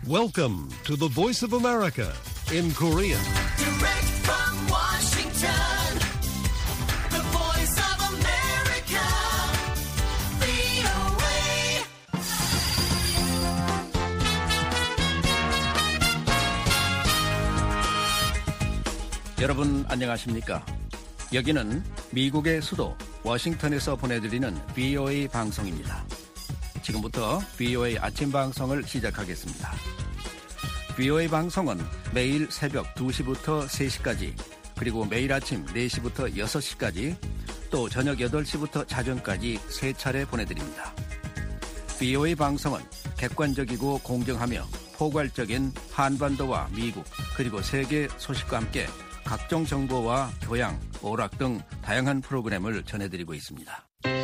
Welcome to the Voice of America in Korean. Direct from Washington, the Voice of America, VOA. 여러분 안녕하십니까? 여기는 미국의 수도 워싱턴에서 보내드리는 VOA 방송입니다. 지금부터 VOA 아침 방송을 시작하겠습니다. VOA 방송은 매일 새벽 2시부터 3시까지, 그리고 매일 아침 4시부터 6시까지, 또 저녁 8시부터 자정까지 3차례 보내드립니다. VOA 방송은 객관적이고 공정하며 포괄적인 한반도와 미국, 그리고 세계 소식과 함께 각종 정보와 교양, 오락 등 다양한 프로그램을 전해드리고 있습니다.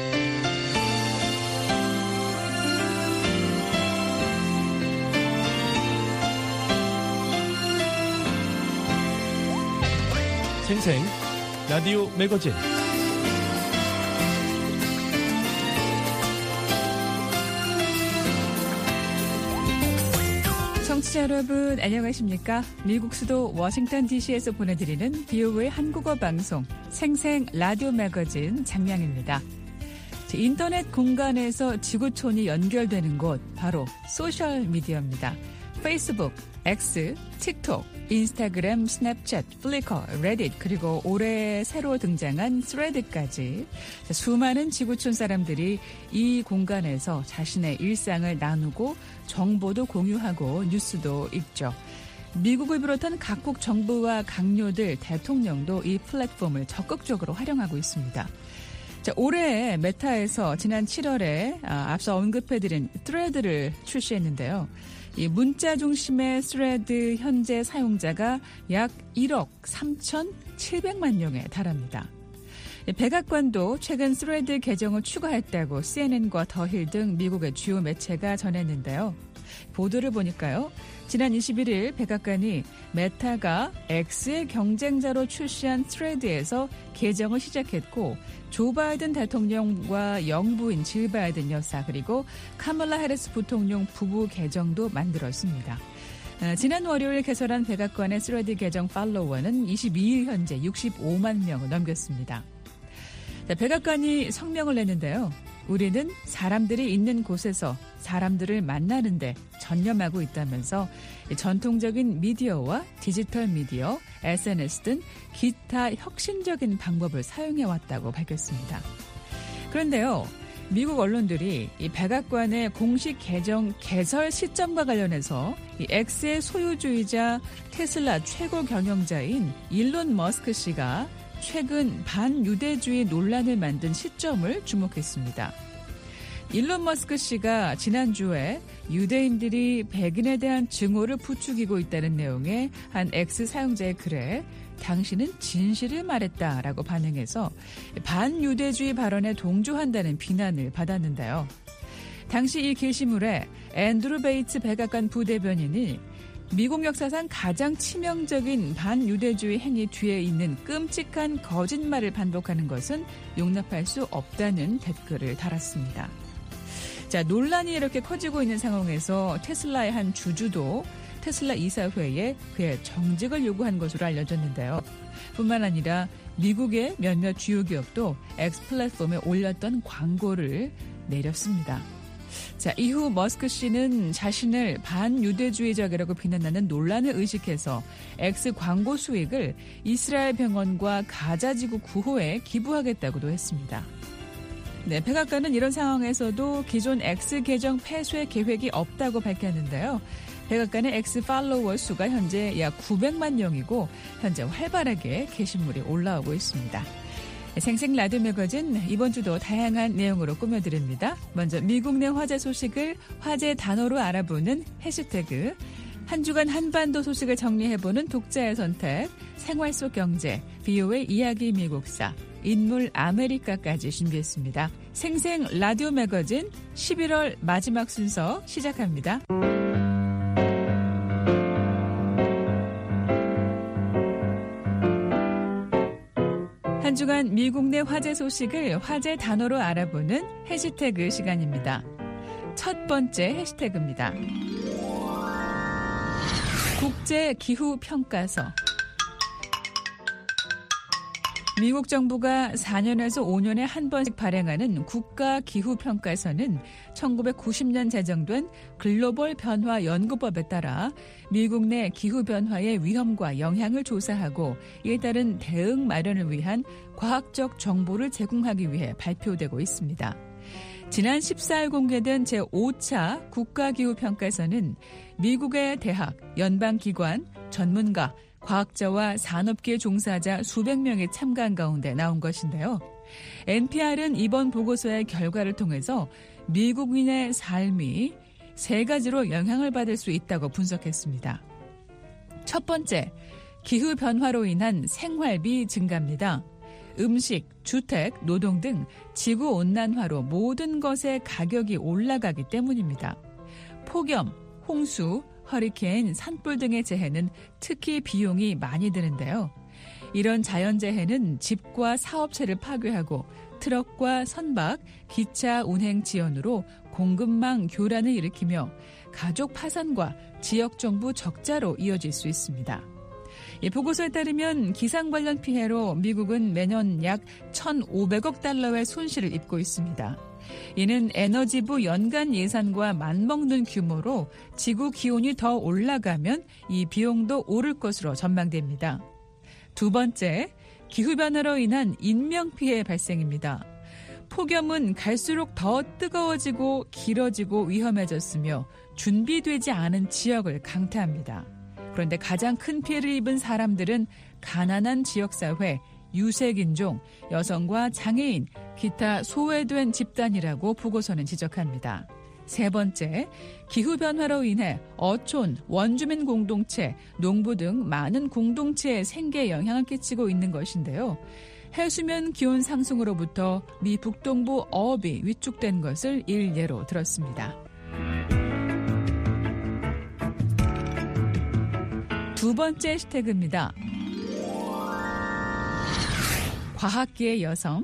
생생 라디오 매거진 청취자 여러분 안녕하십니까? 미국 수도 워싱턴 DC에서 보내드리는 VOA 한국어 방송 생생 라디오 매거진 장량입니다. 인터넷 공간에서 지구촌이 연결되는 곳 바로 소셜미디어입니다. 페이스북, X, 틱톡, 인스타그램, 스냅챗, 플리커, 레딧, 그리고 올해 새로 등장한 스레드까지 수많은 지구촌 사람들이 이 공간에서 자신의 일상을 나누고 정보도 공유하고 뉴스도 읽죠. 미국을 비롯한 각국 정부와 강요들, 대통령도 이 플랫폼을 적극적으로 활용하고 있습니다. 올해 메타에서 지난 7월에 앞서 언급해드린 스레드를 출시했는데요. 이 문자 중심의 스레드 현재 사용자가 약 1억 3,700만 명에 달합니다. 백악관도 최근 스레드 계정을 추가했다고 CNN과 더힐 등 미국의 주요 매체가 전했는데요. 보도를 보니까요. 지난 21일 백악관이 메타가 X의 경쟁자로 출시한 스레드에서 계정을 시작했고, 조 바이든 대통령과 영부인 질 바이든 여사 그리고 카멀라 해리스 부통령 부부 계정도 만들었습니다. 지난 월요일 개설한 백악관의 스레드 계정 팔로워는 22일 현재 65만 명을 넘겼습니다. 백악관이 성명을 냈는데요. 우리는 사람들이 있는 곳에서 사람들을 만나는데 전념하고 있다면서 전통적인 미디어와 디지털 미디어, SNS 등 기타 혁신적인 방법을 사용해왔다고 밝혔습니다. 그런데요, 미국 언론들이 이 백악관의 공식 계정 개설 시점과 관련해서 이 X의 소유주이자 테슬라 최고 경영자인 일론 머스크 씨가 최근 반유대주의 논란을 만든 시점을 주목했습니다. 일론 머스크 씨가 지난주에 유대인들이 백인에 대한 증오를 부추기고 있다는 내용의 한 X 사용자의 글에 당신은 진실을 말했다라고 반응해서 반유대주의 발언에 동조한다는 비난을 받았는데요. 당시 이 게시물에 앤드루 베이츠 백악관 부대변인이 미국 역사상 가장 치명적인 반유대주의 행위 뒤에 있는 끔찍한 거짓말을 반복하는 것은 용납할 수 없다는 댓글을 달았습니다. 자, 논란이 이렇게 커지고 있는 상황에서 테슬라의 한 주주도 테슬라 이사회에 그의 정직을 요구한 것으로 알려졌는데요. 뿐만 아니라 미국의 몇몇 주요 기업도 X 플랫폼에 올렸던 광고를 내렸습니다. 자, 이후 머스크 씨는 자신을 반유대주의적이라고 비난하는 논란을 의식해서 X 광고 수익을 이스라엘 병원과 가자지구 구호에 기부하겠다고도 했습니다. 네, 백악관은 이런 상황에서도 기존 X 계정 폐쇄 계획이 없다고 밝혔는데요. 백악관의 X 팔로워 수가 현재 약 900만 명이고 현재 활발하게 게시물이 올라오고 있습니다. 생생 라디오 매거진 이번 주도 다양한 내용으로 꾸며드립니다. 먼저 미국 내 화제 소식을 화제 단어로 알아보는 해시태그, 한 주간 한반도 소식을 정리해보는 독자의 선택, 생활 속 경제, VOA 이야기 미국사, 인물 아메리카까지 준비했습니다. 생생 라디오 매거진 11월 마지막 순서 시작합니다. 한 주간 미국 내 화제 소식을 화제 단어로 알아보는 해시태그 시간입니다. 첫 번째 해시태그입니다. 국제기후평가서. 미국 정부가 4년에서 5년에 한 번씩 발행하는 국가기후평가서는 1990년 제정된 글로벌 변화 연구법에 따라 미국 내 기후변화의 위험과 영향을 조사하고 이에 따른 대응 마련을 위한 과학적 정보를 제공하기 위해 발표되고 있습니다. 지난 14일 공개된 제5차 국가기후평가서는 미국의 대학, 연방기관, 전문가, 과학자와 산업계 종사자 수백 명이 참가한 가운데 나온 것인데요. NPR은 이번 보고서의 결과를 통해서 미국인의 삶이 세 가지로 영향을 받을 수 있다고 분석했습니다. 첫 번째, 기후변화로 인한 생활비 증가입니다. 음식, 주택, 노동 등 지구온난화로 모든 것의 가격이 올라가기 때문입니다. 폭염, 홍수, 허리케인, 산불 등의 재해는 특히 비용이 많이 드는데요. 이런 자연재해는 집과 사업체를 파괴하고 트럭과 선박, 기차 운행 지연으로 공급망 교란을 일으키며 가족 파산과 지역정부 적자로 이어질 수 있습니다. 이 보고서에 따르면 기상 관련 피해로 미국은 매년 약 1,500억 달러의 손실을 입고 있습니다. 이는 에너지부 연간 예산과 맞먹는 규모로 지구 기온이 더 올라가면 이 비용도 오를 것으로 전망됩니다. 두 번째, 기후변화로 인한 인명피해 발생입니다. 폭염은 갈수록 더 뜨거워지고 길어지고 위험해졌으며 준비되지 않은 지역을 강타합니다. 그런데 가장 큰 피해를 입은 사람들은 가난한 지역사회, 유색인종, 여성과 장애인, 기타 소외된 집단이라고 보고서는 지적합니다. 세 번째, 기후변화로 인해 어촌, 원주민 공동체, 농부 등 많은 공동체에 생계에 영향을 끼치고 있는 것인데요. 해수면 기온 상승으로부터 미 북동부 어업이 위축된 것을 일예로 들었습니다. 두 번째 해시태그입니다. 과학계의 여성.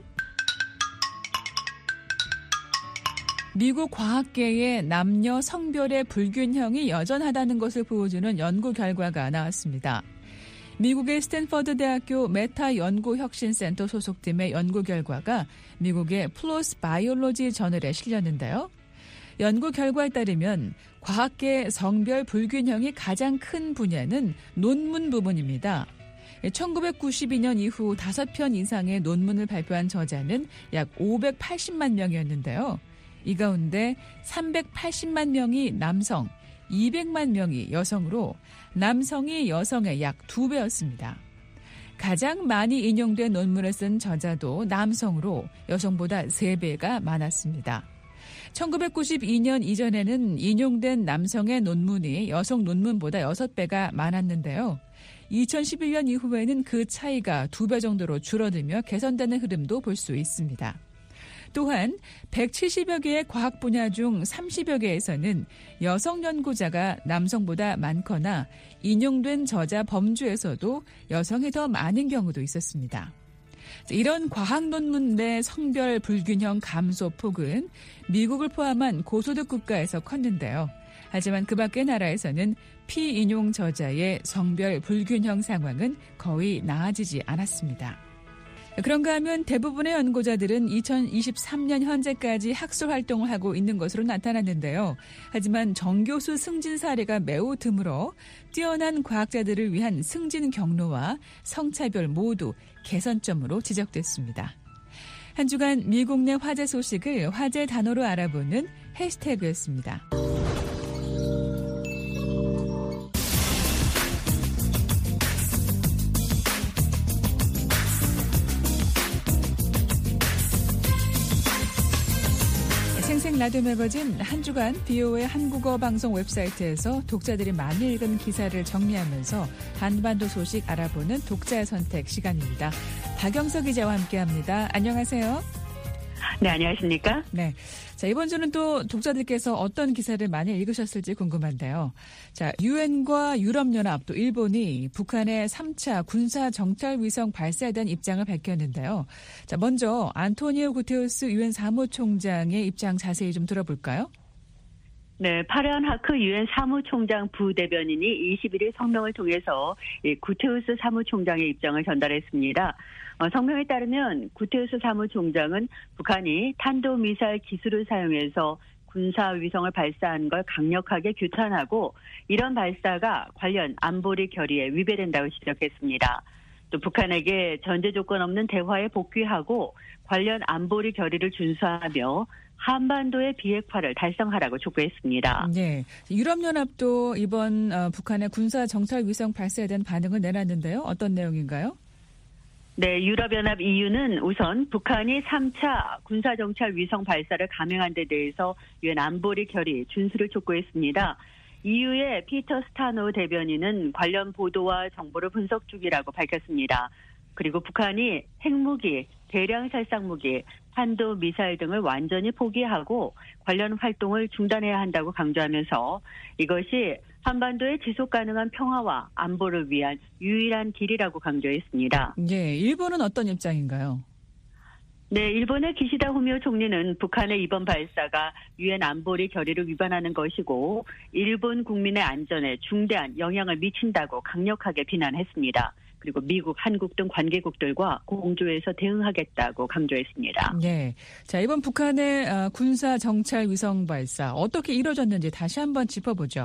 미국 과학계의 남녀 성별의 불균형이 여전하다는 것을 보여주는 연구 결과가 나왔습니다. 미국의 스탠퍼드 대학교 메타 연구혁신센터 소속팀의 연구 결과가 미국의 플로스 바이올로지 저널에 실렸는데요. 연구 결과에 따르면 과학계 성별 불균형이 가장 큰 분야는 논문 부분입니다. 1992년 이후 5편 이상의 논문을 발표한 저자는 약 580만 명이었는데요. 이 가운데 380만 명이 남성, 200만 명이 여성으로 남성이 여성의 약 2배였습니다. 가장 많이 인용된 논문을 쓴 저자도 남성으로 여성보다 3배가 많았습니다. 1992년 이전에는 인용된 남성의 논문이 여성 논문보다 6배가 많았는데요. 2011년 이후에는 그 차이가 2배 정도로 줄어들며 개선되는 흐름도 볼 수 있습니다. 또한 170여 개의 과학 분야 중 30여 개에서는 여성 연구자가 남성보다 많거나 인용된 저자 범주에서도 여성이 더 많은 경우도 있었습니다. 이런 과학 논문 내 성별 불균형 감소 폭은 미국을 포함한 고소득 국가에서 컸는데요. 하지만 그 밖의 나라에서는 피인용 저자의 성별 불균형 상황은 거의 나아지지 않았습니다. 그런가 하면 대부분의 연구자들은 2023년 현재까지 학술 활동을 하고 있는 것으로 나타났는데요. 하지만 정교수 승진 사례가 매우 드물어 뛰어난 과학자들을 위한 승진 경로와 성차별 모두 개선점으로 지적됐습니다. 한 주간 미국 내 화제 소식을 화제 단어로 알아보는 해시태그였습니다. 생생 라디오 매거진 한 주간 BO의 한국어 방송 웹사이트에서 독자들이 많이 읽은 기사를 정리하면서 한반도 소식 알아보는 독자의 선택 시간입니다. 박영석 기자와 함께합니다. 안녕하세요. 네, 안녕하십니까? 네. 자, 이번 주는 또 독자들께서 어떤 기사를 많이 읽으셨을지 궁금한데요. 자, 유엔과 유럽연합 또 일본이 북한의 3차 군사 정찰 위성 발사에 대한 입장을 밝혔는데요. 자, 먼저 안토니오 구테우스 유엔 사무총장의 입장 자세히 좀 들어볼까요? 네, 파르한 하크 유엔 사무총장 부대변인이 21일 성명을 통해서 이 구테우스 사무총장의 입장을 전달했습니다. 성명에 따르면 구테우스 사무총장은 북한이 탄도미사일 기술을 사용해서 군사위성을 발사한 걸 강력하게 규탄하고 이런 발사가 관련 안보리 결의에 위배된다고 지적했습니다. 또 북한에게 전제 조건 없는 대화에 복귀하고 관련 안보리 결의를 준수하며 한반도의 비핵화를 달성하라고 촉구했습니다. 네, 유럽연합도 이번 북한의 군사 정찰 위성 발사에 대한 반응을 내놨는데요. 어떤 내용인가요? 네, 유럽연합 EU는 우선 북한이 3차 군사정찰 위성 발사를 감행한 데 대해서 유엔 안보리 결의 준수를 촉구했습니다. EU의 피터 스타노 대변인은 관련 보도와 정보를 분석 중이라고 밝혔습니다. 그리고 북한이 핵무기, 대량 살상무기, 탄도미사일 등을 완전히 포기하고 관련 활동을 중단해야 한다고 강조하면서 이것이 한반도의 지속가능한 평화와 안보를 위한 유일한 길이라고 강조했습니다. 네, 일본은 어떤 입장인가요? 네, 일본의 기시다 후미오 총리는 북한의 이번 발사가 유엔 안보리 결의를 위반하는 것이고 일본 국민의 안전에 중대한 영향을 미친다고 강력하게 비난했습니다. 그리고 미국, 한국 등 관계국들과 공조해서 대응하겠다고 강조했습니다. 네, 자 이번 북한의 군사 정찰 위성 발사 어떻게 이루어졌는지 다시 한번 짚어보죠.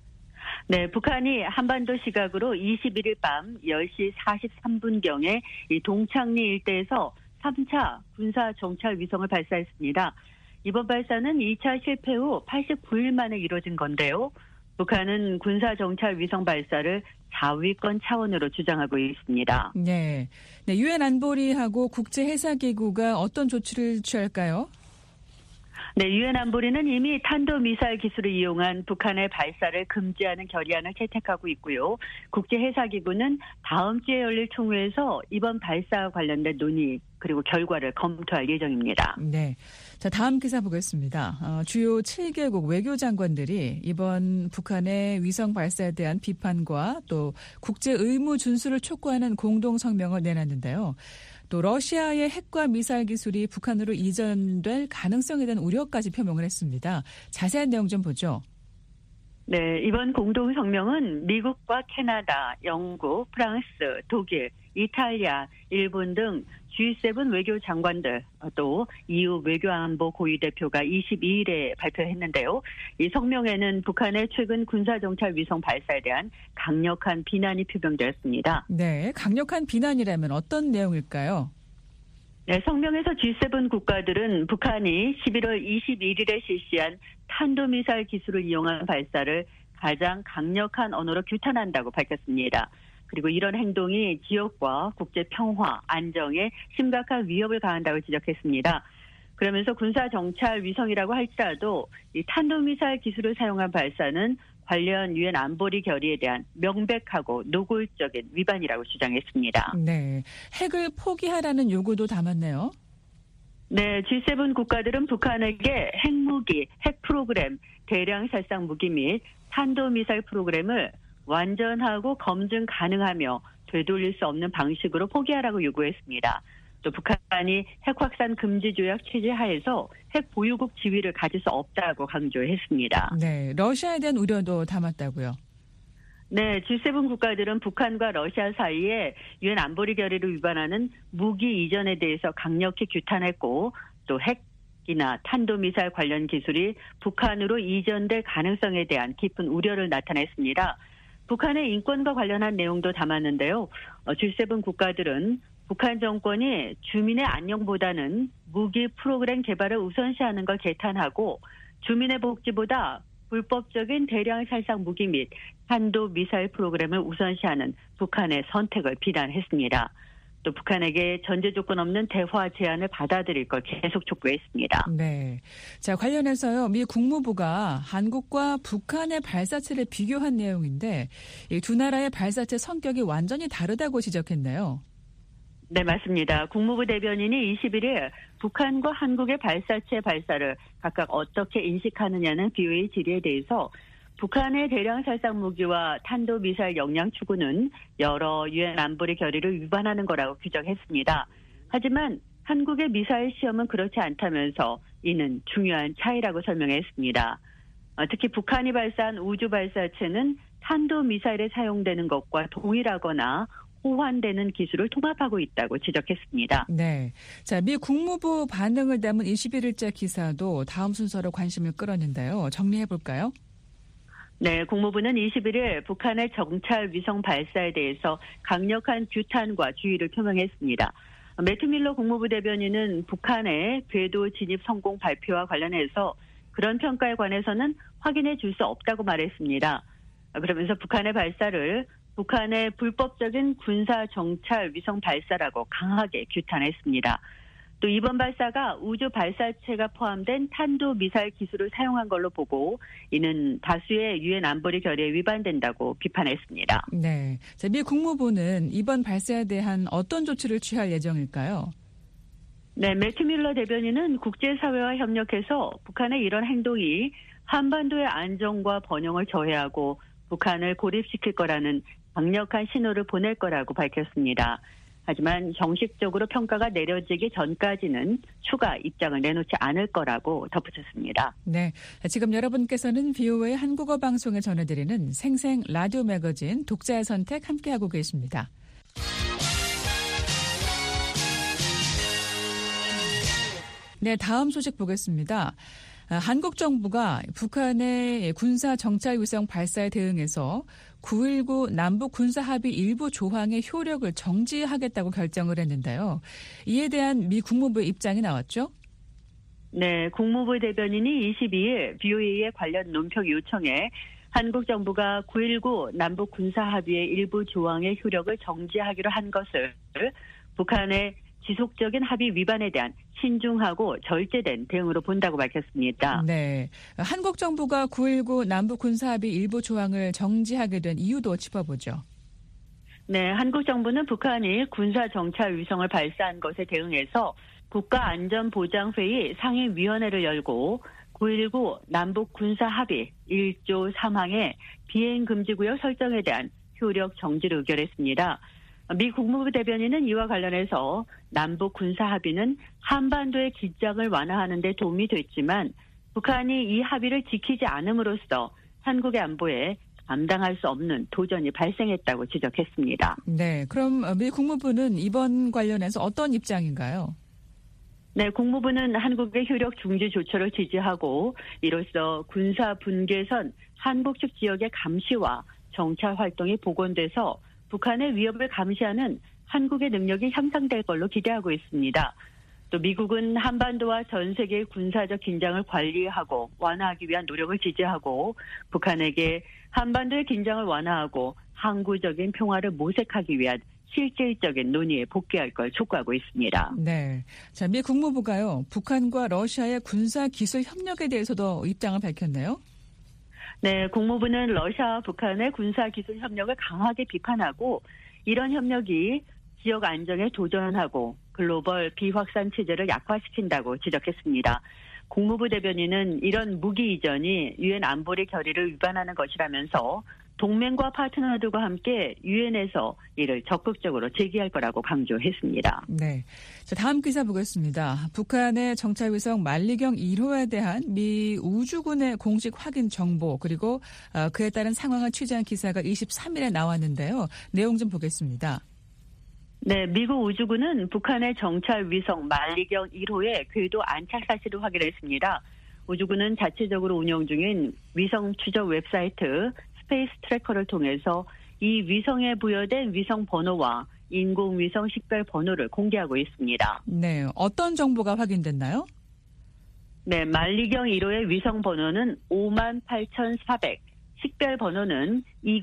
네, 북한이 한반도 시각으로 21일 밤 10시 43분경에 이 동창리 일대에서 3차 군사 정찰 위성을 발사했습니다. 이번 발사는 2차 실패 후 89일 만에 이루어진 건데요. 북한은 군사 정찰 위성 발사를 자위권 차원으로 주장하고 있습니다. 네, 유엔 안보리하고 국제해사기구가 어떤 조치를 취할까요? 네, 유엔 안보리는 이미 탄도미사일 기술을 이용한 북한의 발사를 금지하는 결의안을 채택하고 있고요. 국제해사기구는 다음 주에 열릴 총회에서 이번 발사와 관련된 논의 그리고 결과를 검토할 예정입니다. 네, 자 다음 기사 보겠습니다. 주요 7개국 외교장관들이 이번 북한의 위성 발사에 대한 비판과 또 국제 의무 준수를 촉구하는 공동 성명을 내놨는데요. 또 러시아의 핵과 미사일 기술이 북한으로 이전될 가능성에 대한 우려까지 표명을 했습니다. 자세한 내용 좀 보죠. 네, 이번 공동 성명은 미국과 캐나다, 영국, 프랑스, 독일, 이탈리아, 일본 등 G7 외교 장관들 또 EU 외교안보 고위 대표가 22일에 발표했는데요. 이 성명에는 북한의 최근 군사정찰 위성 발사에 대한 강력한 비난이 표명되었습니다. 네, 강력한 비난이라면 어떤 내용일까요? 네, 성명에서 G7 국가들은 북한이 11월 21일에 실시한 탄도미사일 기술을 이용한 발사를 가장 강력한 언어로 규탄한다고 밝혔습니다. 그리고 이런 행동이 지역과 국제 평화, 안정에 심각한 위협을 가한다고 지적했습니다. 그러면서 군사 정찰 위성이라고 할지라도 이 탄도미사일 기술을 사용한 발사는 관련 유엔 안보리 결의에 대한 명백하고 노골적인 위반이라고 주장했습니다. 네, 핵을 포기하라는 요구도 담았네요. 네, G7 국가들은 북한에게 핵무기, 핵 프로그램, 대량 살상 무기 및 탄도미사일 프로그램을 완전하고 검증 가능하며 되돌릴 수 없는 방식으로 포기하라고 요구했습니다. 또 북한이 핵 확산 금지 조약 체제 하에서 핵 보유국 지위를 가질 수 없다고 강조했습니다. 네, 러시아에 대한 우려도 담았다고요. 네, G7 국가들은 북한과 러시아 사이에 유엔 안보리 결의를 위반하는 무기 이전에 대해서 강력히 규탄했고 또 핵이나 탄도미사일 관련 기술이 북한으로 이전될 가능성에 대한 깊은 우려를 나타냈습니다. 북한의 인권과 관련한 내용도 담았는데요. G7 국가들은 북한 정권이 주민의 안녕보다는 무기 프로그램 개발을 우선시하는 걸 개탄하고 주민의 복지보다 불법적인 대량 살상 무기 및 탄도 미사일 프로그램을 우선시하는 북한의 선택을 비난했습니다. 또 북한에게 전제 조건 없는 대화 제안을 받아들일 걸 계속 촉구했습니다. 네, 자 관련해서요 미 국무부가 한국과 북한의 발사체를 비교한 내용인데 이 두 나라의 발사체 성격이 완전히 다르다고 지적했네요. 네, 맞습니다. 국무부 대변인이 21일 북한과 한국의 발사체 발사를 각각 어떻게 인식하느냐는 BOA 질의에 대해서 북한의 대량 살상 무기와 탄도미사일 역량 추구는 여러 유엔 안보리 결의를 위반하는 거라고 규정했습니다. 하지만 한국의 미사일 시험은 그렇지 않다면서 이는 중요한 차이라고 설명했습니다. 특히 북한이 발사한 우주 발사체는 탄도미사일에 사용되는 것과 동일하거나 호환되는 기술을 통합하고 있다고 지적했습니다. 네. 자, 미 국무부 반응을 담은 21일자 기사도 다음 순서로 관심을 끌었는데요. 정리해 볼까요? 네, 국무부는 21일 북한의 정찰 위성 발사에 대해서 강력한 규탄과 주의를 표명했습니다. 매튜 밀러 국무부 대변인은 북한의 궤도 진입 성공 발표와 관련해서 그런 평가에 관해서는 확인해 줄 수 없다고 말했습니다. 그러면서 북한의 발사를 북한의 불법적인 군사 정찰 위성 발사라고 강하게 규탄했습니다. 또 이번 발사가 우주 발사체가 포함된 탄도미사일 기술을 사용한 걸로 보고 이는 다수의 유엔 안보리 결의에 위반된다고 비판했습니다. 네. 자, 미 국무부는 이번 발사에 대한 어떤 조치를 취할 예정일까요? 네, 매튜 밀러 대변인은 국제사회와 협력해서 북한의 이런 행동이 한반도의 안정과 번영을 저해하고 북한을 고립시킬 거라는 강력한 신호를 보낼 거라고 밝혔습니다. 하지만 정식적으로 평가가 내려지기 전까지는 추가 입장을 내놓지 않을 거라고 덧붙였습니다. 네, 지금 여러분께서는 VOA 한국어 방송에 전해드리는 생생 라디오 매거진 독자의 선택 함께하고 계십니다. 네, 다음 소식 보겠습니다. 한국 정부가 북한의 군사 정찰 위성 발사에 대응해서 9.19 남북 군사 합의 일부 조항의 효력을 정지하겠다고 결정을 했는데요. 이에 대한 미 국무부의 입장이 나왔죠? 네, 국무부 대변인이 22일 BOA의 관련 논평 요청에 한국 정부가 9.19 남북 군사 합의의 일부 조항의 효력을 정지하기로 한 것을 북한의 지속적인 합의 위반에 대한 신중하고 절제된 대응으로 본다고 밝혔습니다. 네, 한국 정부가 9.19 남북 군사합의 일부 조항을 정지하게 된 이유도 짚어보죠. 네, 한국 정부는 북한이 군사 정찰 위성을 발사한 것에 대응해서 국가안전보장회의 상임위원회를 열고 9.19 남북 군사합의 1조 3항의 비행금지구역 설정에 대한 효력 정지를 의결했습니다. 미 국무부 대변인은 이와 관련해서 남북 군사합의는 한반도의 긴장을 완화하는 데 도움이 됐지만 북한이 이 합의를 지키지 않음으로써 한국의 안보에 감당할 수 없는 도전이 발생했다고 지적했습니다. 네, 그럼 미 국무부는 이번 관련해서 어떤 입장인가요? 네, 국무부는 한국의 효력 중지 조처를 지지하고 이로써 군사 분계선 한국 측 지역의 감시와 정찰 활동이 복원돼서 북한의 위협을 감시하는 한국의 능력이 향상될 걸로 기대하고 있습니다. 또 미국은 한반도와 전 세계의 군사적 긴장을 관리하고 완화하기 위한 노력을 지지하고 북한에게 한반도의 긴장을 완화하고 항구적인 평화를 모색하기 위한 실질적인 논의에 복귀할 걸 촉구하고 있습니다. 네, 자, 미 국무부가요, 북한과 러시아의 군사 기술 협력에 대해서도 입장을 밝혔네요. 네, 국무부는 러시아와 북한의 군사기술 협력을 강하게 비판하고 이런 협력이 지역 안정에 도전하고 글로벌 비확산 체제를 약화시킨다고 지적했습니다. 국무부 대변인은 이런 무기 이전이 유엔 안보리 결의를 위반하는 것이라면서 동맹과 파트너들과 함께 유엔에서 이를 적극적으로 제기할 거라고 강조했습니다. 네, 자, 다음 기사 보겠습니다. 북한의 정찰위성 만리경 1호에 대한 미 우주군의 공식 확인 정보 그리고 그에 따른 상황을 취재한 기사가 23일에 나왔는데요. 내용 좀 보겠습니다. 네, 미국 우주군은 북한의 정찰 위성 만리경 1호의 궤도 안착 사실을 확인했습니다. 우주군은 자체적으로 운영 중인 위성 추적 웹사이트 스페이스 트래커를 통해서 이 위성에 부여된 위성 번호와 인공위성 식별 번호를 공개하고 있습니다. 네, 어떤 정보가 확인됐나요? 네, 만리경 1호의 위성 번호는 58,400, 식별 번호는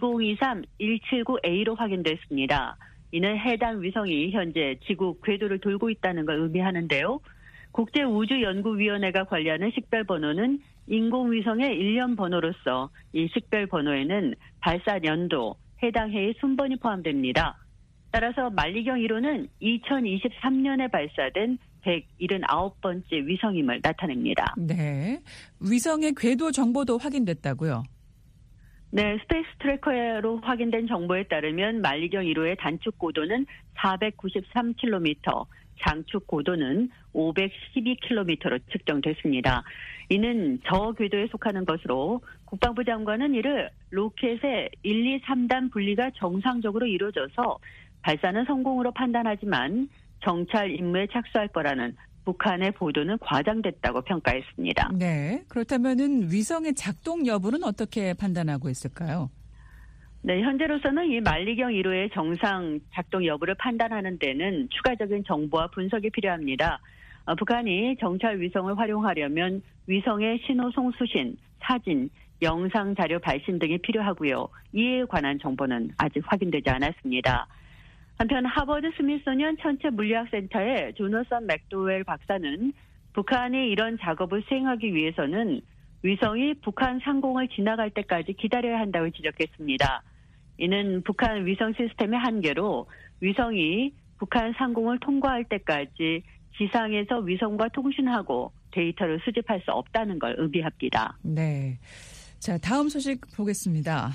2023-179A로 확인됐습니다. 이는 해당 위성이 현재 지구 궤도를 돌고 있다는 걸 의미하는데요. 국제우주연구위원회가 관리하는 식별 번호는 인공위성의 일련 번호로서 이 식별 번호에는 발사 연도, 해당 해의 순번이 포함됩니다. 따라서 만리경 1호는 2023년에 발사된 179번째 위성임을 나타냅니다. 네, 위성의 궤도 정보도 확인됐다고요? 네, 스페이스 트래커로 확인된 정보에 따르면 만리경 1호의 단축 고도는 493km, 장축 고도는 512km로 측정됐습니다. 이는 저궤도에 속하는 것으로 국방부 장관은 이를 로켓의 1, 2, 3단 분리가 정상적으로 이루어져서 발사는 성공으로 판단하지만 정찰 임무에 착수할 거라는 북한의 보도는 과장됐다고 평가했습니다. 네. 그렇다면은 위성의 작동 여부는 어떻게 판단하고 있을까요? 네, 현재로서는 이 만리경 1호의 정상 작동 여부를 판단하는 데는 추가적인 정보와 분석이 필요합니다. 북한이 정찰 위성을 활용하려면 위성의 신호 송수신, 사진, 영상 자료 발신 등이 필요하고요. 이에 관한 정보는 아직 확인되지 않았습니다. 한편 하버드 스미소니언 천체 물리학센터의 조너선 맥도웰 박사는 북한이 이런 작업을 수행하기 위해서는 위성이 북한 상공을 지나갈 때까지 기다려야 한다고 지적했습니다. 이는 북한 위성 시스템의 한계로 위성이 북한 상공을 통과할 때까지 지상에서 위성과 통신하고 데이터를 수집할 수 없다는 걸 의미합니다. 네. 자, 다음 소식 보겠습니다.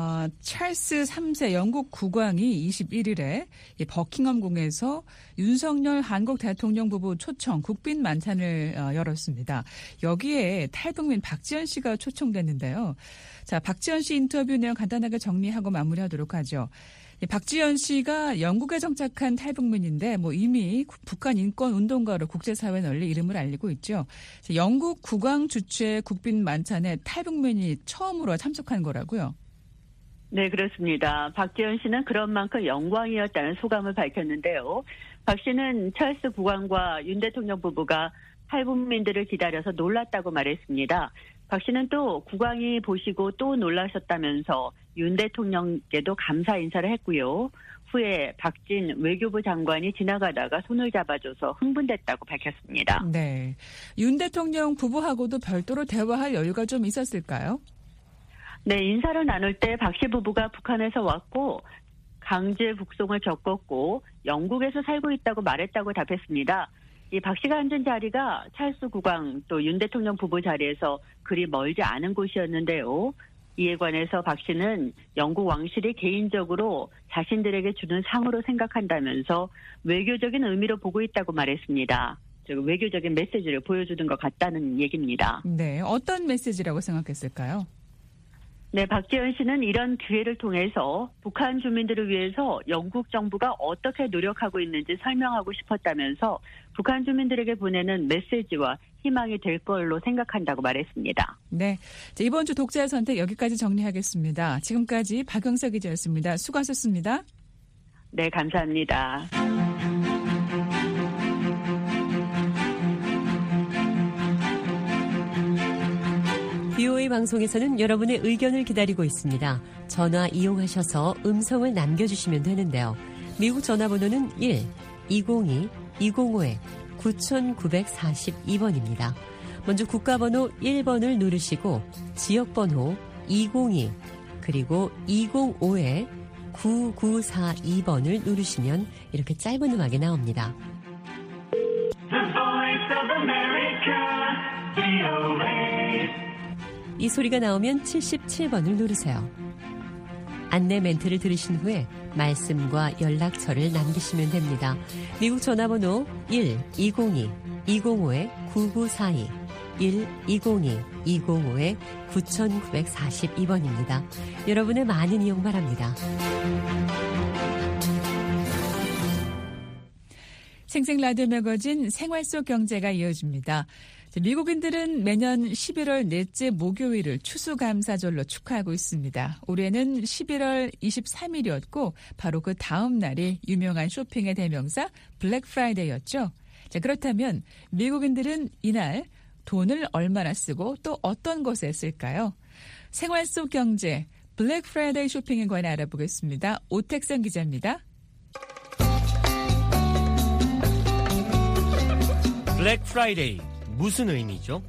찰스 3세 영국 국왕이 21일에 버킹엄궁에서 윤석열 한국 대통령 부부 초청 국빈 만찬을 열었습니다. 여기에 탈북민 박지원 씨가 초청됐는데요. 자, 박지원 씨 인터뷰 내용 간단하게 정리하고 마무리하도록 하죠. 박지원 씨가 영국에 정착한 탈북민인데 이미 북한 인권 운동가로 국제사회에 널리 이름을 알리고 있죠. 영국 국왕 주최 국빈 만찬에 탈북민이 처음으로 참석한 거라고요. 네, 그렇습니다. 박지원 씨는 그런 만큼 영광이었다는 소감을 밝혔는데요. 박 씨는 찰스 국왕과 윤 대통령 부부가 탈북민들을 기다려서 놀랐다고 말했습니다. 박 씨는 또 국왕이 보시고 또 놀라셨다면서 윤 대통령께도 감사 인사를 했고요. 후에 박진 외교부 장관이 지나가다가 손을 잡아줘서 흥분됐다고 밝혔습니다. 네, 윤 대통령 부부하고도 별도로 대화할 여유가 좀 있었을까요? 네, 인사를 나눌 때 박 씨 부부가 북한에서 왔고 강제 북송을 겪었고 영국에서 살고 있다고 말했다고 답했습니다. 이 박 씨가 앉은 자리가 찰스 국왕 또 윤 대통령 부부 자리에서 그리 멀지 않은 곳이었는데요. 이에 관해서 박 씨는 영국 왕실이 개인적으로 자신들에게 주는 상으로 생각한다면서 외교적인 의미로 보고 있다고 말했습니다. 즉 외교적인 메시지를 보여주는 것 같다는 얘기입니다. 네, 어떤 메시지라고 생각했을까요? 네, 박지원 씨는 이런 기회를 통해서 북한 주민들을 위해서 영국 정부가 어떻게 노력하고 있는지 설명하고 싶었다면서 북한 주민들에게 보내는 메시지와 희망이 될 걸로 생각한다고 말했습니다. 네, 자, 이번 주 독자의 선택 여기까지 정리하겠습니다. 지금까지 박영석 기자였습니다. 수고하셨습니다. 네, 감사합니다. BOA 방송에서는 여러분의 의견을 기다리고 있습니다. 전화 이용하셔서 음성을 남겨주시면 되는데요. 미국 전화번호는 1-202-205-9942번입니다. 먼저 국가번호 1번을 누르시고 지역번호 202 그리고 205-9942번을 누르시면 이렇게 짧은 음악이 나옵니다. The Voice of America, VOA. 이 소리가 나오면 77번을 누르세요. 안내 멘트를 들으신 후에 말씀과 연락처를 남기시면 됩니다. 미국 전화번호 1-202-205-9942 1-202-205-9942번입니다. 여러분의 많은 이용 바랍니다. 생생 라디오 매거진 생활 속 경제가 이어집니다. 미국인들은 매년 11월 넷째 목요일을 추수감사절로 축하하고 있습니다. 올해는 11월 23일이었고 바로 그 다음 날이 유명한 쇼핑의 대명사 블랙 프라이데이였죠. 자, 그렇다면 미국인들은 이날 돈을 얼마나 쓰고 또 어떤 것에 쓸까요? 생활 속 경제 블랙 프라이데이 쇼핑에 관해 알아보겠습니다. 오택선 기자입니다. 블랙 프라이데이 무슨 의미죠?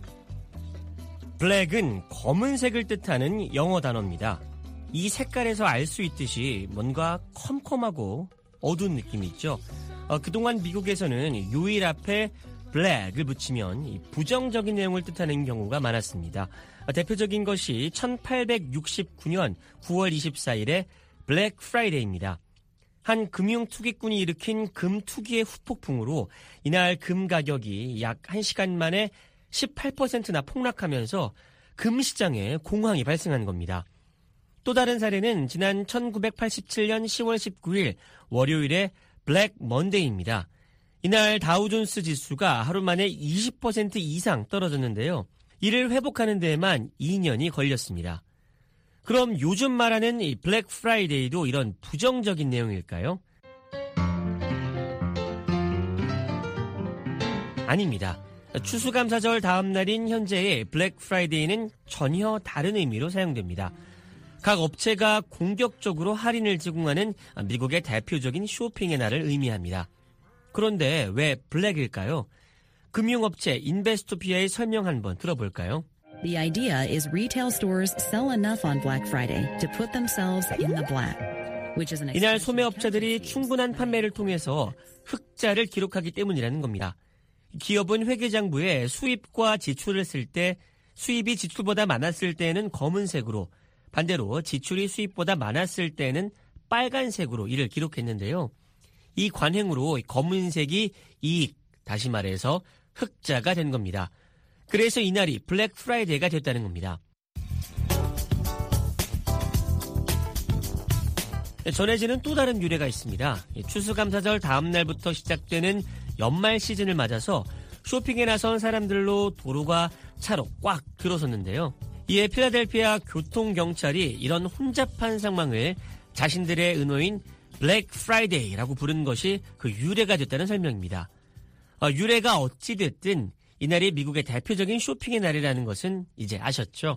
블랙은 검은색을 뜻하는 영어 단어입니다. 이 색깔에서 알 수 있듯이 뭔가 컴컴하고 어두운 느낌이 있죠. 그동안 미국에서는 요일 앞에 블랙을 붙이면 부정적인 내용을 뜻하는 경우가 많았습니다. 대표적인 것이 1869년 9월 24일의 블랙 프라이데이입니다. 한 금융투기꾼이 일으킨 금투기의 후폭풍으로 이날 금 가격이 약 1시간 만에 18%나 폭락하면서 금 시장에 공황이 발생한 겁니다. 또 다른 사례는 지난 1987년 10월 19일 월요일의 블랙 먼데이입니다. 이날 다우존스 지수가 하루 만에 20% 이상 떨어졌는데요. 이를 회복하는 데에만 2년이 걸렸습니다. 그럼 요즘 말하는 이 블랙 프라이데이도 이런 부정적인 내용일까요? 아닙니다. 추수감사절 다음 날인 현재의 블랙 프라이데이는 전혀 다른 의미로 사용됩니다. 각 업체가 공격적으로 할인을 제공하는 미국의 대표적인 쇼핑의 날을 의미합니다. 그런데 왜 블랙일까요? 금융업체 인베스토피아의 설명 한번 들어볼까요? The idea is retail stores sell enough on Black Friday to put themselves in the black, which is an 이날 소매업체들이 충분한 판매를 통해서 흑자를 기록하기 때문이라는 겁니다. 기업은 회계장부에 수입과 지출을 쓸 때 수입이 지출보다 많았을 때에는 검은색으로, 반대로 지출이 수입보다 많았을 때에는 빨간색으로 이를 기록했는데요. 이 관행으로 검은색이 이익, 다시 말해서 흑자가 된 겁니다. 그래서 이날이 블랙 프라이데이가 됐다는 겁니다. 전해지는 또 다른 유래가 있습니다. 추수감사절 다음 날부터 시작되는 연말 시즌을 맞아서 쇼핑에 나선 사람들로 도로가 차로 꽉 들어섰는데요. 이에 필라델피아 교통경찰이 이런 혼잡한 상황을 자신들의 은어인 블랙 프라이데이라고 부른 것이 그 유래가 됐다는 설명입니다. 유래가 어찌됐든 이날이 미국의 대표적인 쇼핑의 날이라는 것은 이제 아셨죠?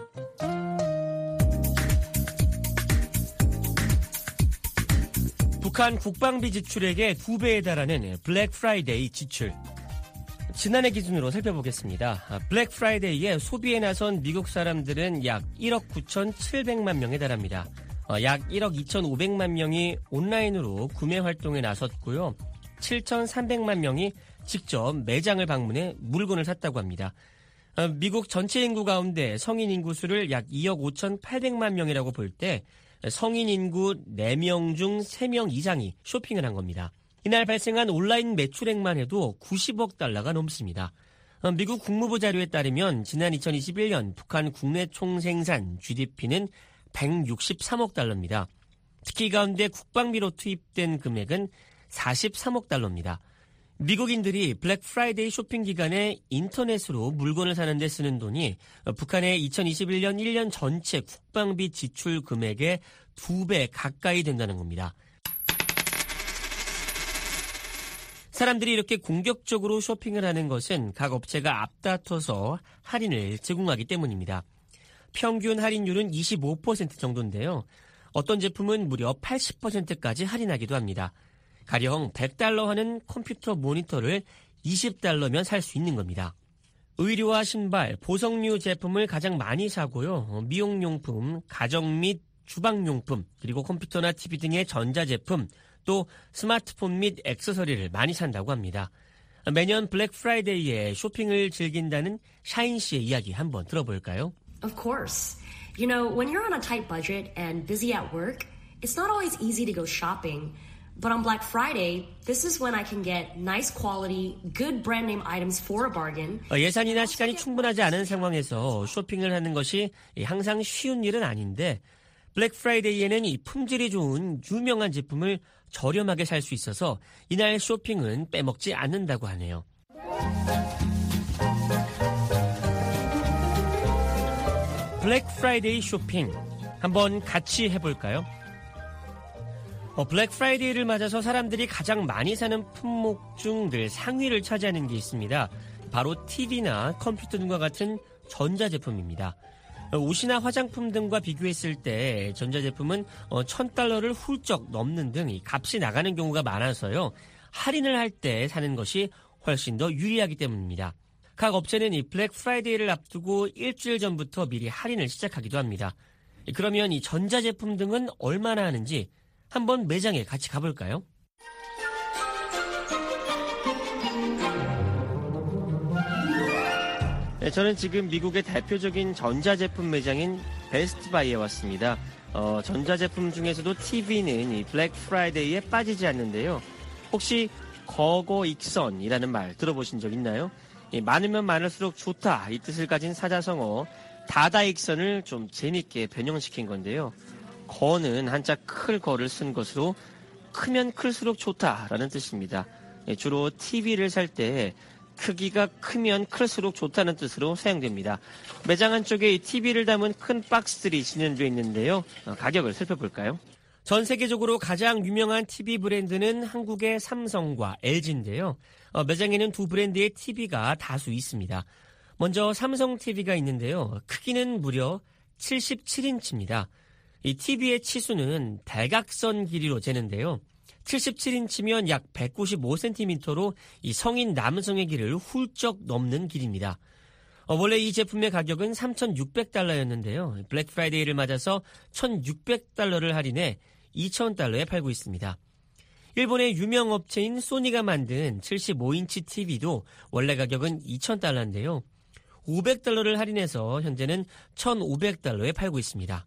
북한 국방비 지출액의 2배에 달하는 블랙 프라이데이 지출. 지난해 기준으로 살펴보겠습니다. 블랙 프라이데이에 소비에 나선 미국 사람들은 약 1억 9,700만 명에 달합니다. 약 1억 2,500만 명이 온라인으로 구매 활동에 나섰고요. 7,300만 명이 직접 매장을 방문해 물건을 샀다고 합니다. 미국 전체 인구 가운데 성인 인구 수를 약 2억 5,800만 명이라고 볼 때 성인 인구 4명 중 3명 이상이 쇼핑을 한 겁니다. 이날 발생한 온라인 매출액만 해도 90억 달러가 넘습니다. 미국 국무부 자료에 따르면 지난 2021년 북한 국내 총생산 GDP는 163억 달러입니다. 특히 이 가운데 국방비로 투입된 금액은 43억 달러입니다. 미국인들이 블랙 프라이데이 쇼핑 기간에 인터넷으로 물건을 사는 데 쓰는 돈이 북한의 2021년 1년 전체 국방비 지출 금액의 2배 가까이 된다는 겁니다. 사람들이 이렇게 공격적으로 쇼핑을 하는 것은 각 업체가 앞다퉈서 할인을 제공하기 때문입니다. 평균 할인율은 25% 정도인데요. 어떤 제품은 무려 80%까지 할인하기도 합니다. 가령 100달러 하는 컴퓨터 모니터를 20달러면 살 수 있는 겁니다. 의류와 신발, 보석류 제품을 가장 많이 사고요. 미용용품, 가정 및 주방용품, 그리고 컴퓨터나 TV 등의 전자제품, 또 스마트폰 및 액세서리를 많이 산다고 합니다. 매년 블랙 프라이데이에 쇼핑을 즐긴다는 샤인 씨의 이야기 한번 들어볼까요? Of course. You know, when you're on a tight budget and busy at work, it's not always easy to go shopping. But on Black Friday, this is when I can get nice quality, good brand name items for a bargain. 예산이나 시간이 충분하지 않은 상황에서 쇼핑을 하는 것이 항상 쉬운 일은 아닌데 블랙 프라이데이에는 이 품질이 좋은 유명한 제품을 저렴하게 살 수 있어서 이날 쇼핑은 빼먹지 않는다고 하네요. 블랙 프라이데이 쇼핑 한번 같이 해볼까요? 블랙 프라이데이를 맞아서 사람들이 가장 많이 사는 품목 중 늘 상위를 차지하는 게 있습니다. 바로 TV나 컴퓨터 등과 같은 전자제품입니다. 옷이나 화장품 등과 비교했을 때 전자제품은 $1,000를 훌쩍 넘는 등 값이 나가는 경우가 많아서요. 할인을 할 때 사는 것이 훨씬 더 유리하기 때문입니다. 각 업체는 이 블랙 프라이데이를 앞두고 일주일 전부터 미리 할인을 시작하기도 합니다. 그러면 이 전자제품 등은 얼마나 하는지 한번 매장에 같이 가볼까요? 네, 저는 지금 미국의 대표적인 전자제품 매장인 베스트바이에 왔습니다. 전자제품 중에서도 TV는 이 블랙 프라이데이에 빠지지 않는데요. 혹시 거거익선이라는 말 들어보신 적 있나요? 많으면 많을수록 좋다 이 뜻을 가진 사자성어 다다익선을 좀 재밌게 변형시킨 건데요. 거는 한자 클 거를 쓴 것으로 크면 클수록 좋다라는 뜻입니다. 주로 TV를 살 때 크기가 크면 클수록 좋다는 뜻으로 사용됩니다. 매장 한쪽에 이 TV를 담은 큰 박스들이 진열되어 있는데요. 가격을 살펴볼까요? 전 세계적으로 가장 유명한 TV 브랜드는 한국의 삼성과 LG인데요. 매장에는 두 브랜드의 TV가 다수 있습니다. 먼저 삼성 TV가 있는데요. 크기는 무려 77인치입니다. 이 TV의 치수는 대각선 길이로 재는데요. 77인치면 약 195cm로 이 성인 남성의 길을 훌쩍 넘는 길입니다. 원래 이 제품의 가격은 $3,600였는데요. 블랙 프라이데이를 맞아서 $1,600를 할인해 $2,000에 팔고 있습니다. 일본의 유명 업체인 소니가 만든 75인치 TV도 원래 가격은 $2,000인데요. $500를 할인해서 현재는 $1,500에 팔고 있습니다.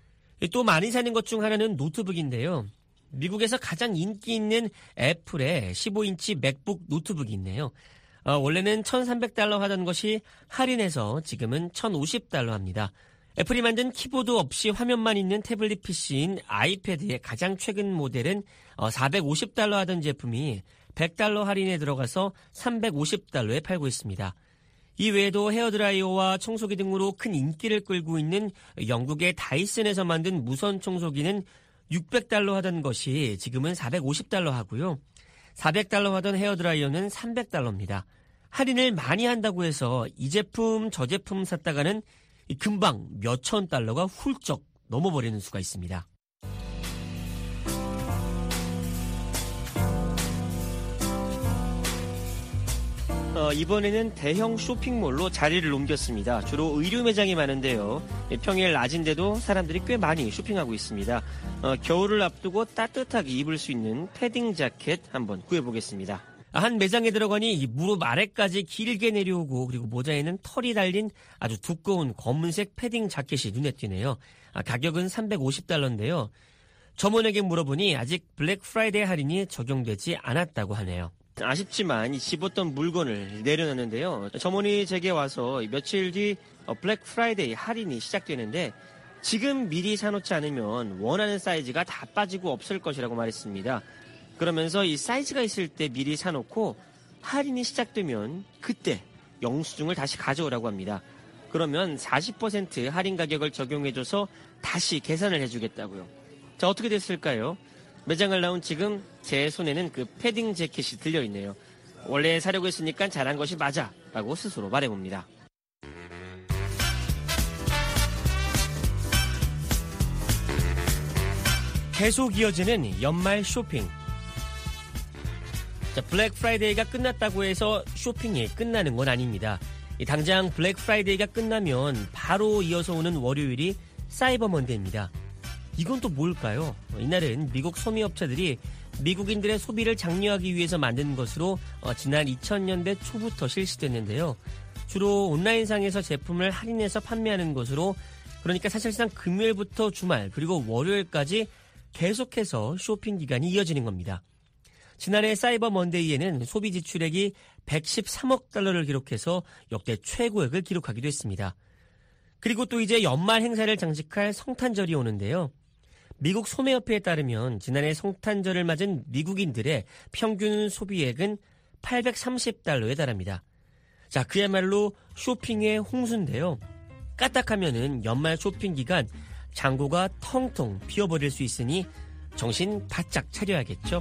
또 많이 사는 것 중 하나는 노트북인데요. 미국에서 가장 인기 있는 애플의 15인치 맥북 노트북이 있네요. 원래는 $1,300 하던 것이 할인해서 지금은 $1,050 합니다. 애플이 만든 키보드 없이 화면만 있는 태블릿 PC인 아이패드의 가장 최근 모델은 $450 하던 제품이 $100 할인에 들어가서 $350에 팔고 있습니다. 이 외에도 헤어드라이어와 청소기 등으로 큰 인기를 끌고 있는 영국의 다이슨에서 만든 무선 청소기는 $600 하던 것이 지금은 $450 하고요. $400 하던 헤어드라이어는 $300입니다. 할인을 많이 한다고 해서 이 제품 저 제품 샀다가는 금방 몇천 달러가 훌쩍 넘어버리는 수가 있습니다. 이번에는 대형 쇼핑몰로 자리를 옮겼습니다. 주로 의류 매장이 많은데요. 평일 낮인데도 사람들이 꽤 많이 쇼핑하고 있습니다. 겨울을 앞두고 따뜻하게 입을 수 있는 패딩 자켓 한번 구해보겠습니다. 한 매장에 들어가니 무릎 아래까지 길게 내려오고 그리고 모자에는 털이 달린 아주 두꺼운 검은색 패딩 자켓이 눈에 띄네요. 가격은 $350인데요. 점원에게 물어보니 아직 블랙 프라이데이 할인이 적용되지 않았다고 하네요. 아쉽지만 집었던 물건을 내려놨는데요. 점원이 제게 와서 며칠 뒤 블랙 프라이데이 할인이 시작되는데 지금 미리 사놓지 않으면 원하는 사이즈가 다 빠지고 없을 것이라고 말했습니다. 그러면서 이 사이즈가 있을 때 미리 사놓고 할인이 시작되면 그때 영수증을 다시 가져오라고 합니다. 그러면 40% 할인 가격을 적용해줘서 다시 계산을 해주겠다고요. 자, 어떻게 됐을까요? 매장을 나온 지금 제 손에는 그 패딩 재킷이 들려있네요. 원래 사려고 했으니까 잘한 것이 맞아 라고 스스로 말해봅니다. 계속 이어지는 연말 쇼핑. 자, 블랙 프라이데이가 끝났다고 해서 쇼핑이 끝나는 건 아닙니다. 당장 블랙 프라이데이가 끝나면 바로 이어서 오는 월요일이 사이버 먼데이입니다. 이건 또 뭘까요? 이날은 미국 소미업체들이 미국인들의 소비를 장려하기 위해서 만든 것으로 지난 2000년대 초부터 실시됐는데요. 주로 온라인상에서 제품을 할인해서 판매하는 것으로 그러니까 사실상 금요일부터 주말 그리고 월요일까지 계속해서 쇼핑 기간이 이어지는 겁니다. 지난해 사이버 먼데이에는 소비 지출액이 $113억 기록해서 역대 최고액을 기록하기도 했습니다. 그리고 또 이제 연말 행사를 장식할 성탄절이 오는데요. 미국 소매협회에 따르면 지난해 성탄절을 맞은 미국인들의 평균 소비액은 $830에 달합니다. 자, 그야말로 쇼핑의 홍수인데요. 까딱하면은 연말 쇼핑 기간 창고가 텅텅 비어버릴 수 있으니 정신 바짝 차려야겠죠.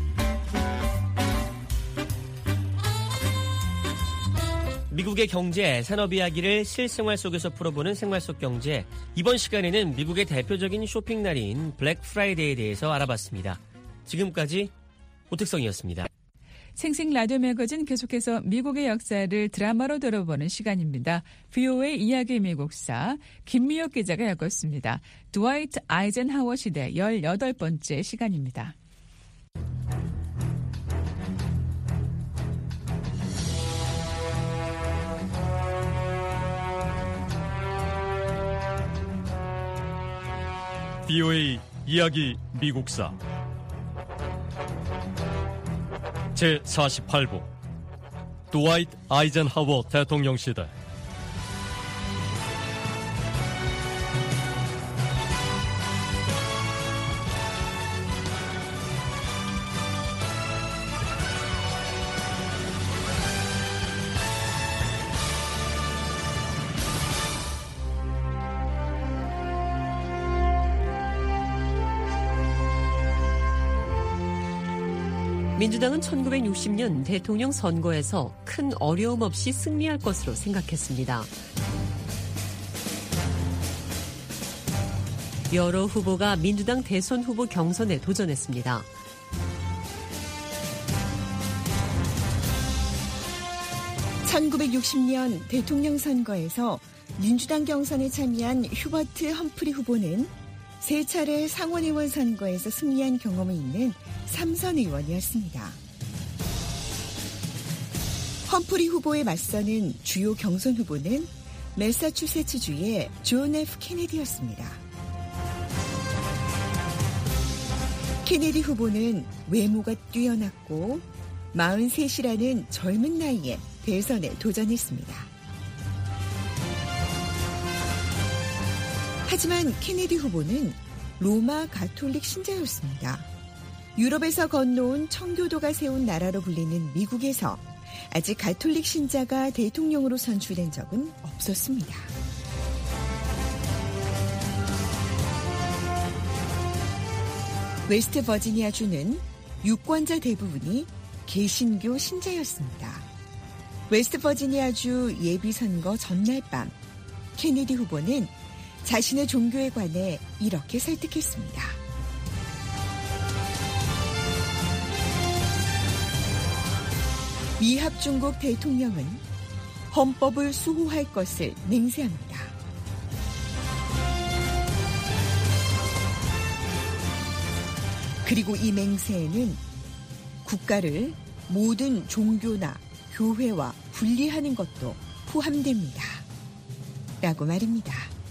미국의 경제, 산업 이야기를 실생활 속에서 풀어보는 생활 속 경제. 이번 시간에는 미국의 대표적인 쇼핑 날인 블랙 프라이데이에 대해서 알아봤습니다. 지금까지 오택성이었습니다. 생생 라디오 매거진 계속해서 미국의 역사를 드라마로 들어보는 시간입니다. VOA 이야기 미국사 김미혁 기자가 읽었습니다. 드와이트 아이젠하워 시대 18번째 시간입니다. BOA 이야기 미국사 제48부 드와이트 아이젠하워 대통령 시대. 민주당은 1960년 대통령 선거에서 큰 어려움 없이 승리할 것으로 생각했습니다. 여러 후보가 민주당 대선 후보 경선에 도전했습니다. (1960년) 대통령 선거에서 민주당 경선에 참여한 휴버트 험프리 후보는 세 차례 상원의원 선거에서 승리한 경험이 있는 삼선 의원이었습니다. 험프리 후보에 맞서는 주요 경선 후보는 매사추세츠주의 존 F. 케네디였습니다. 케네디 후보는 외모가 뛰어났고 43이라는 젊은 나이에 대선에 도전했습니다. 하지만 케네디 후보는 로마 가톨릭 신자였습니다. 유럽에서 건너온 청교도가 세운 나라로 불리는 미국에서 아직 가톨릭 신자가 대통령으로 선출된 적은 없었습니다. 웨스트 버지니아주는 유권자 대부분이 개신교 신자였습니다. 웨스트 버지니아주 예비선거 전날 밤 케네디 후보는 자신의 종교에 관해 이렇게 설득했습니다. 미합중국 대통령은 헌법을 수호할 것을 맹세합니다. 그리고 이 맹세에는 국가를 모든 종교나 교회와 분리하는 것도 포함됩니다. 라고 말입니다.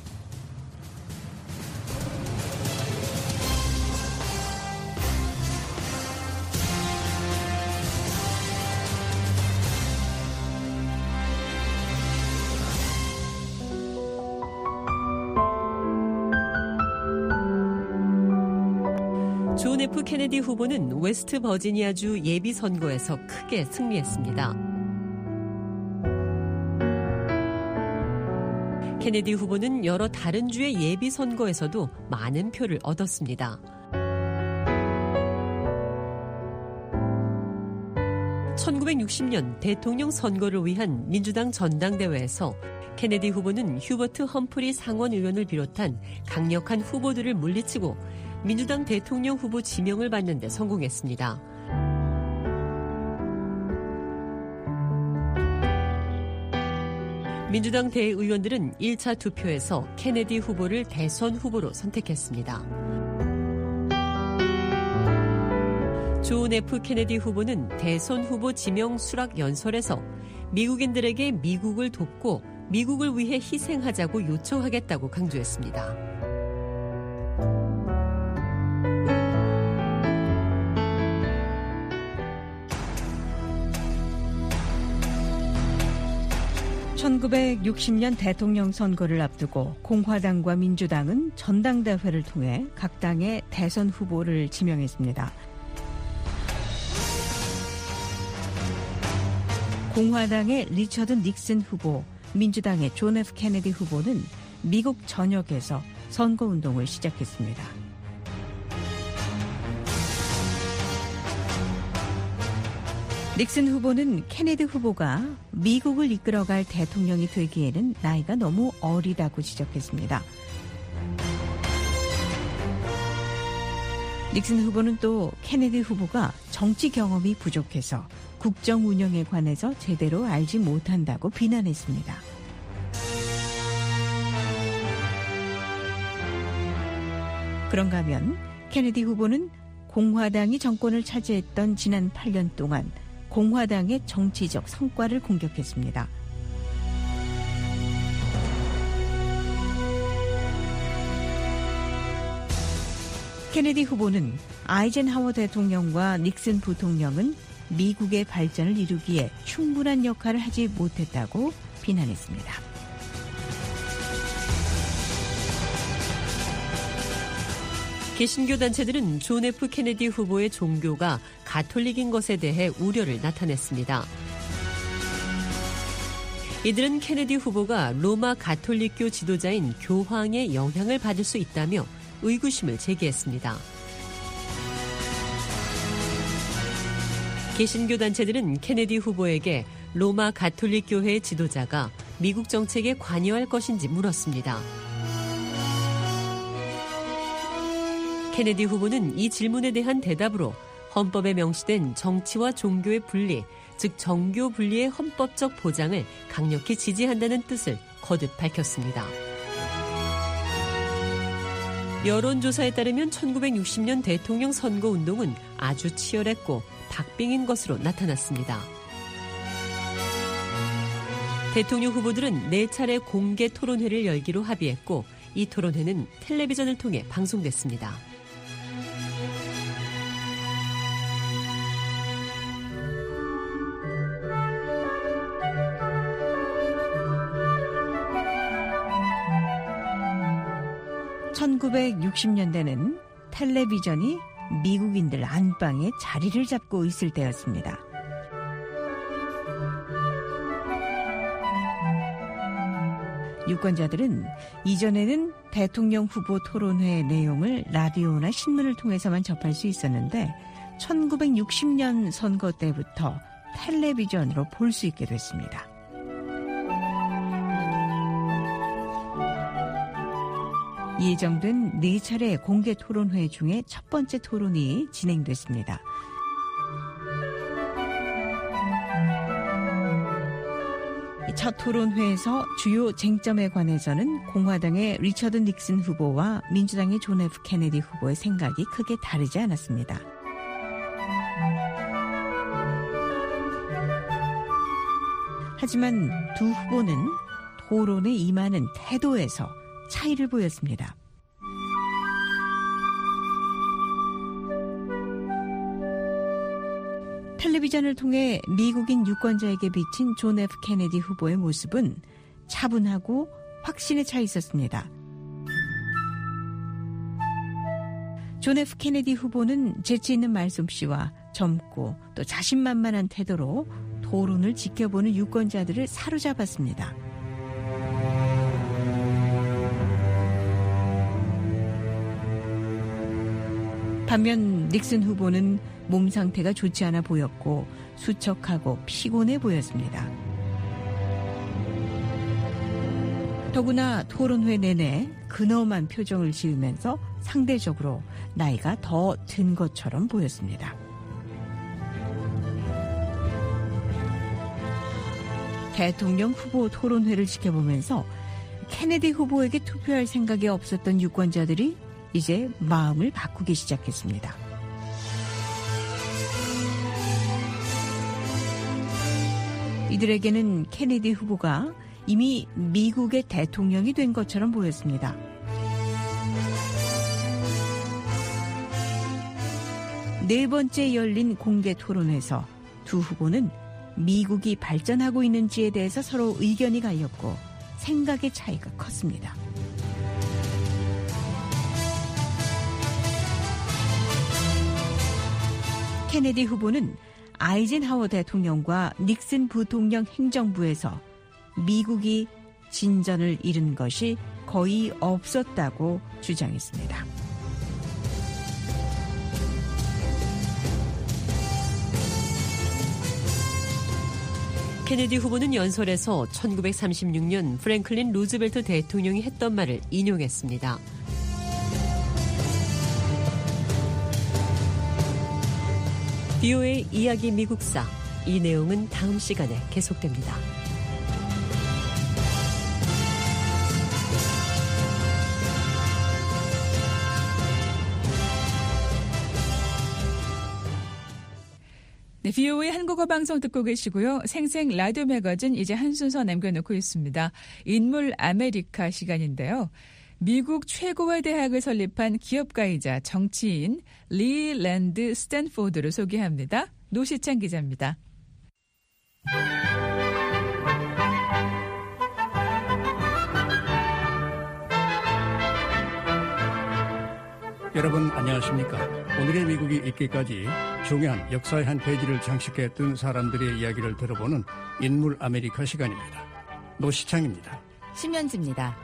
존 F. 케네디 후보는 웨스트 버지니아주 예비선거에서 크게 승리했습니다. 케네디 후보는 여러 다른 주의 예비선거에서도 많은 표를 얻었습니다. 1960년 대통령 선거를 위한 민주당 전당대회에서 케네디 후보는 휴버트 험프리 상원 의원을 비롯한 강력한 후보들을 물리치고 민주당 대통령 후보 지명을 받는 데 성공했습니다. 민주당 대의원들은 1차 투표에서 케네디 후보를 대선 후보로 선택했습니다. 존 F. 케네디 후보는 대선 후보 지명 수락 연설에서 미국인들에게 미국을 돕고 미국을 위해 희생하자고 요청하겠다고 강조했습니다. (1960년) 대통령 선거를 앞두고 공화당과 민주당은 전당대회를 통해 각 당의 대선 후보를 지명했습니다. 공화당의 리처드 닉슨 후보, 민주당의 존 F. 케네디 후보는 미국 전역에서 선거운동을 시작했습니다. 닉슨 후보는 케네디 후보가 미국을 이끌어갈 대통령이 되기에는 나이가 너무 어리다고 지적했습니다. 닉슨 후보는 또 케네디 후보가 정치 경험이 부족해서 국정 운영에 관해서 제대로 알지 못한다고 비난했습니다. 그런가 하면 케네디 후보는 공화당이 정권을 차지했던 지난 8년 동안 공화당의 정치적 성과를 공격했습니다. 케네디 후보는 아이젠하워 대통령과 닉슨 부통령은 미국의 발전을 이루기에 충분한 역할을 하지 못했다고 비난했습니다. 개신교 단체들은 존 F 케네디 후보의 종교가 가톨릭인 것에 대해 우려를 나타냈습니다. 이들은 케네디 후보가 로마 가톨릭교 지도자인 교황의 영향을 받을 수 있다며 의구심을 제기했습니다. 개신교 단체들은 케네디 후보에게 로마 가톨릭 교회의 지도자가 미국 정책에 관여할 것인지 물었습니다. 케네디 후보는 이 질문에 대한 대답으로 헌법에 명시된 정치와 종교의 분리, 즉 정교 분리의 헌법적 보장을 강력히 지지한다는 뜻을 거듭 밝혔습니다. 여론조사에 따르면 1960년 대통령 선거운동은 아주 치열했고 박빙인 것으로 나타났습니다. 대통령 후보들은 4차례 공개 토론회를 열기로 합의했고 이 토론회는 텔레비전을 통해 방송됐습니다. (1960년대는) 텔레비전이 미국인들 안방에 자리를 잡고 있을 때였습니다. 유권자들은 이전에는 대통령 후보 토론회의 내용을 라디오나 신문을 통해서만 접할 수 있었는데 1960년 선거 때부터 텔레비전으로 볼 수 있게 됐습니다. 예정된 4차례 공개 토론회 중에 첫 번째 토론이 진행됐습니다. 첫 토론회에서 주요 쟁점에 관해서는 공화당의 리처드 닉슨 후보와 민주당의 존 F 케네디 후보의 생각이 크게 다르지 않았습니다. 하지만 두 후보는 토론에 임하는 태도에서 차이를 보였습니다. 텔레비전을 통해 미국인 유권자에게 비친 존 F 케네디 후보의 모습은 차분하고 확신에 차 있었습니다. 존 F 케네디 후보는 재치 있는 말솜씨와 젊고 또 자신만만한 태도로 토론을 지켜보는 유권자들을 사로잡았습니다. 반면 닉슨 후보는 몸 상태가 좋지 않아 보였고 수척하고 피곤해 보였습니다. 더구나 토론회 내내 근엄한 표정을 지으면서 상대적으로 나이가 더 든 것처럼 보였습니다. 대통령 후보 토론회를 지켜보면서 케네디 후보에게 투표할 생각이 없었던 유권자들이 이제 마음을 바꾸기 시작했습니다. 이들에게는 케네디 후보가 이미 미국의 대통령이 된 것처럼 보였습니다. 네 번째 열린 공개 토론에서 두 후보는 미국이 발전하고 있는지에 대해서 서로 의견이 갈렸고 생각의 차이가 컸습니다. 케네디 후보는 아이젠하워 대통령과 닉슨 부통령 행정부에서 미국이 진전을 이룬 것이 거의 없었다고 주장했습니다. 케네디 후보는 연설에서 1936년 프랭클린 루즈벨트 대통령이 했던 말을 인용했습니다. VOA 이야기 미국사, 이 내용은 다음 시간에 계속됩니다. 네, VOA 한국어 방송 듣고 계시고요. 생생 라디오 매거진 이제 한 순서 남겨놓고 있습니다. 인물 아메리카 시간인데요. 미국 최고의 대학을 설립한 기업가이자 정치인 리랜드 스탠포드를 소개합니다. 노시찬 기자입니다. 여러분 안녕하십니까? 오늘의 미국이 있기까지 중요한 역사의 한 페이지를 장식했던 사람들의 이야기를 들어보는 인물 아메리카 시간입니다. 노시창입니다. 심연지입니다.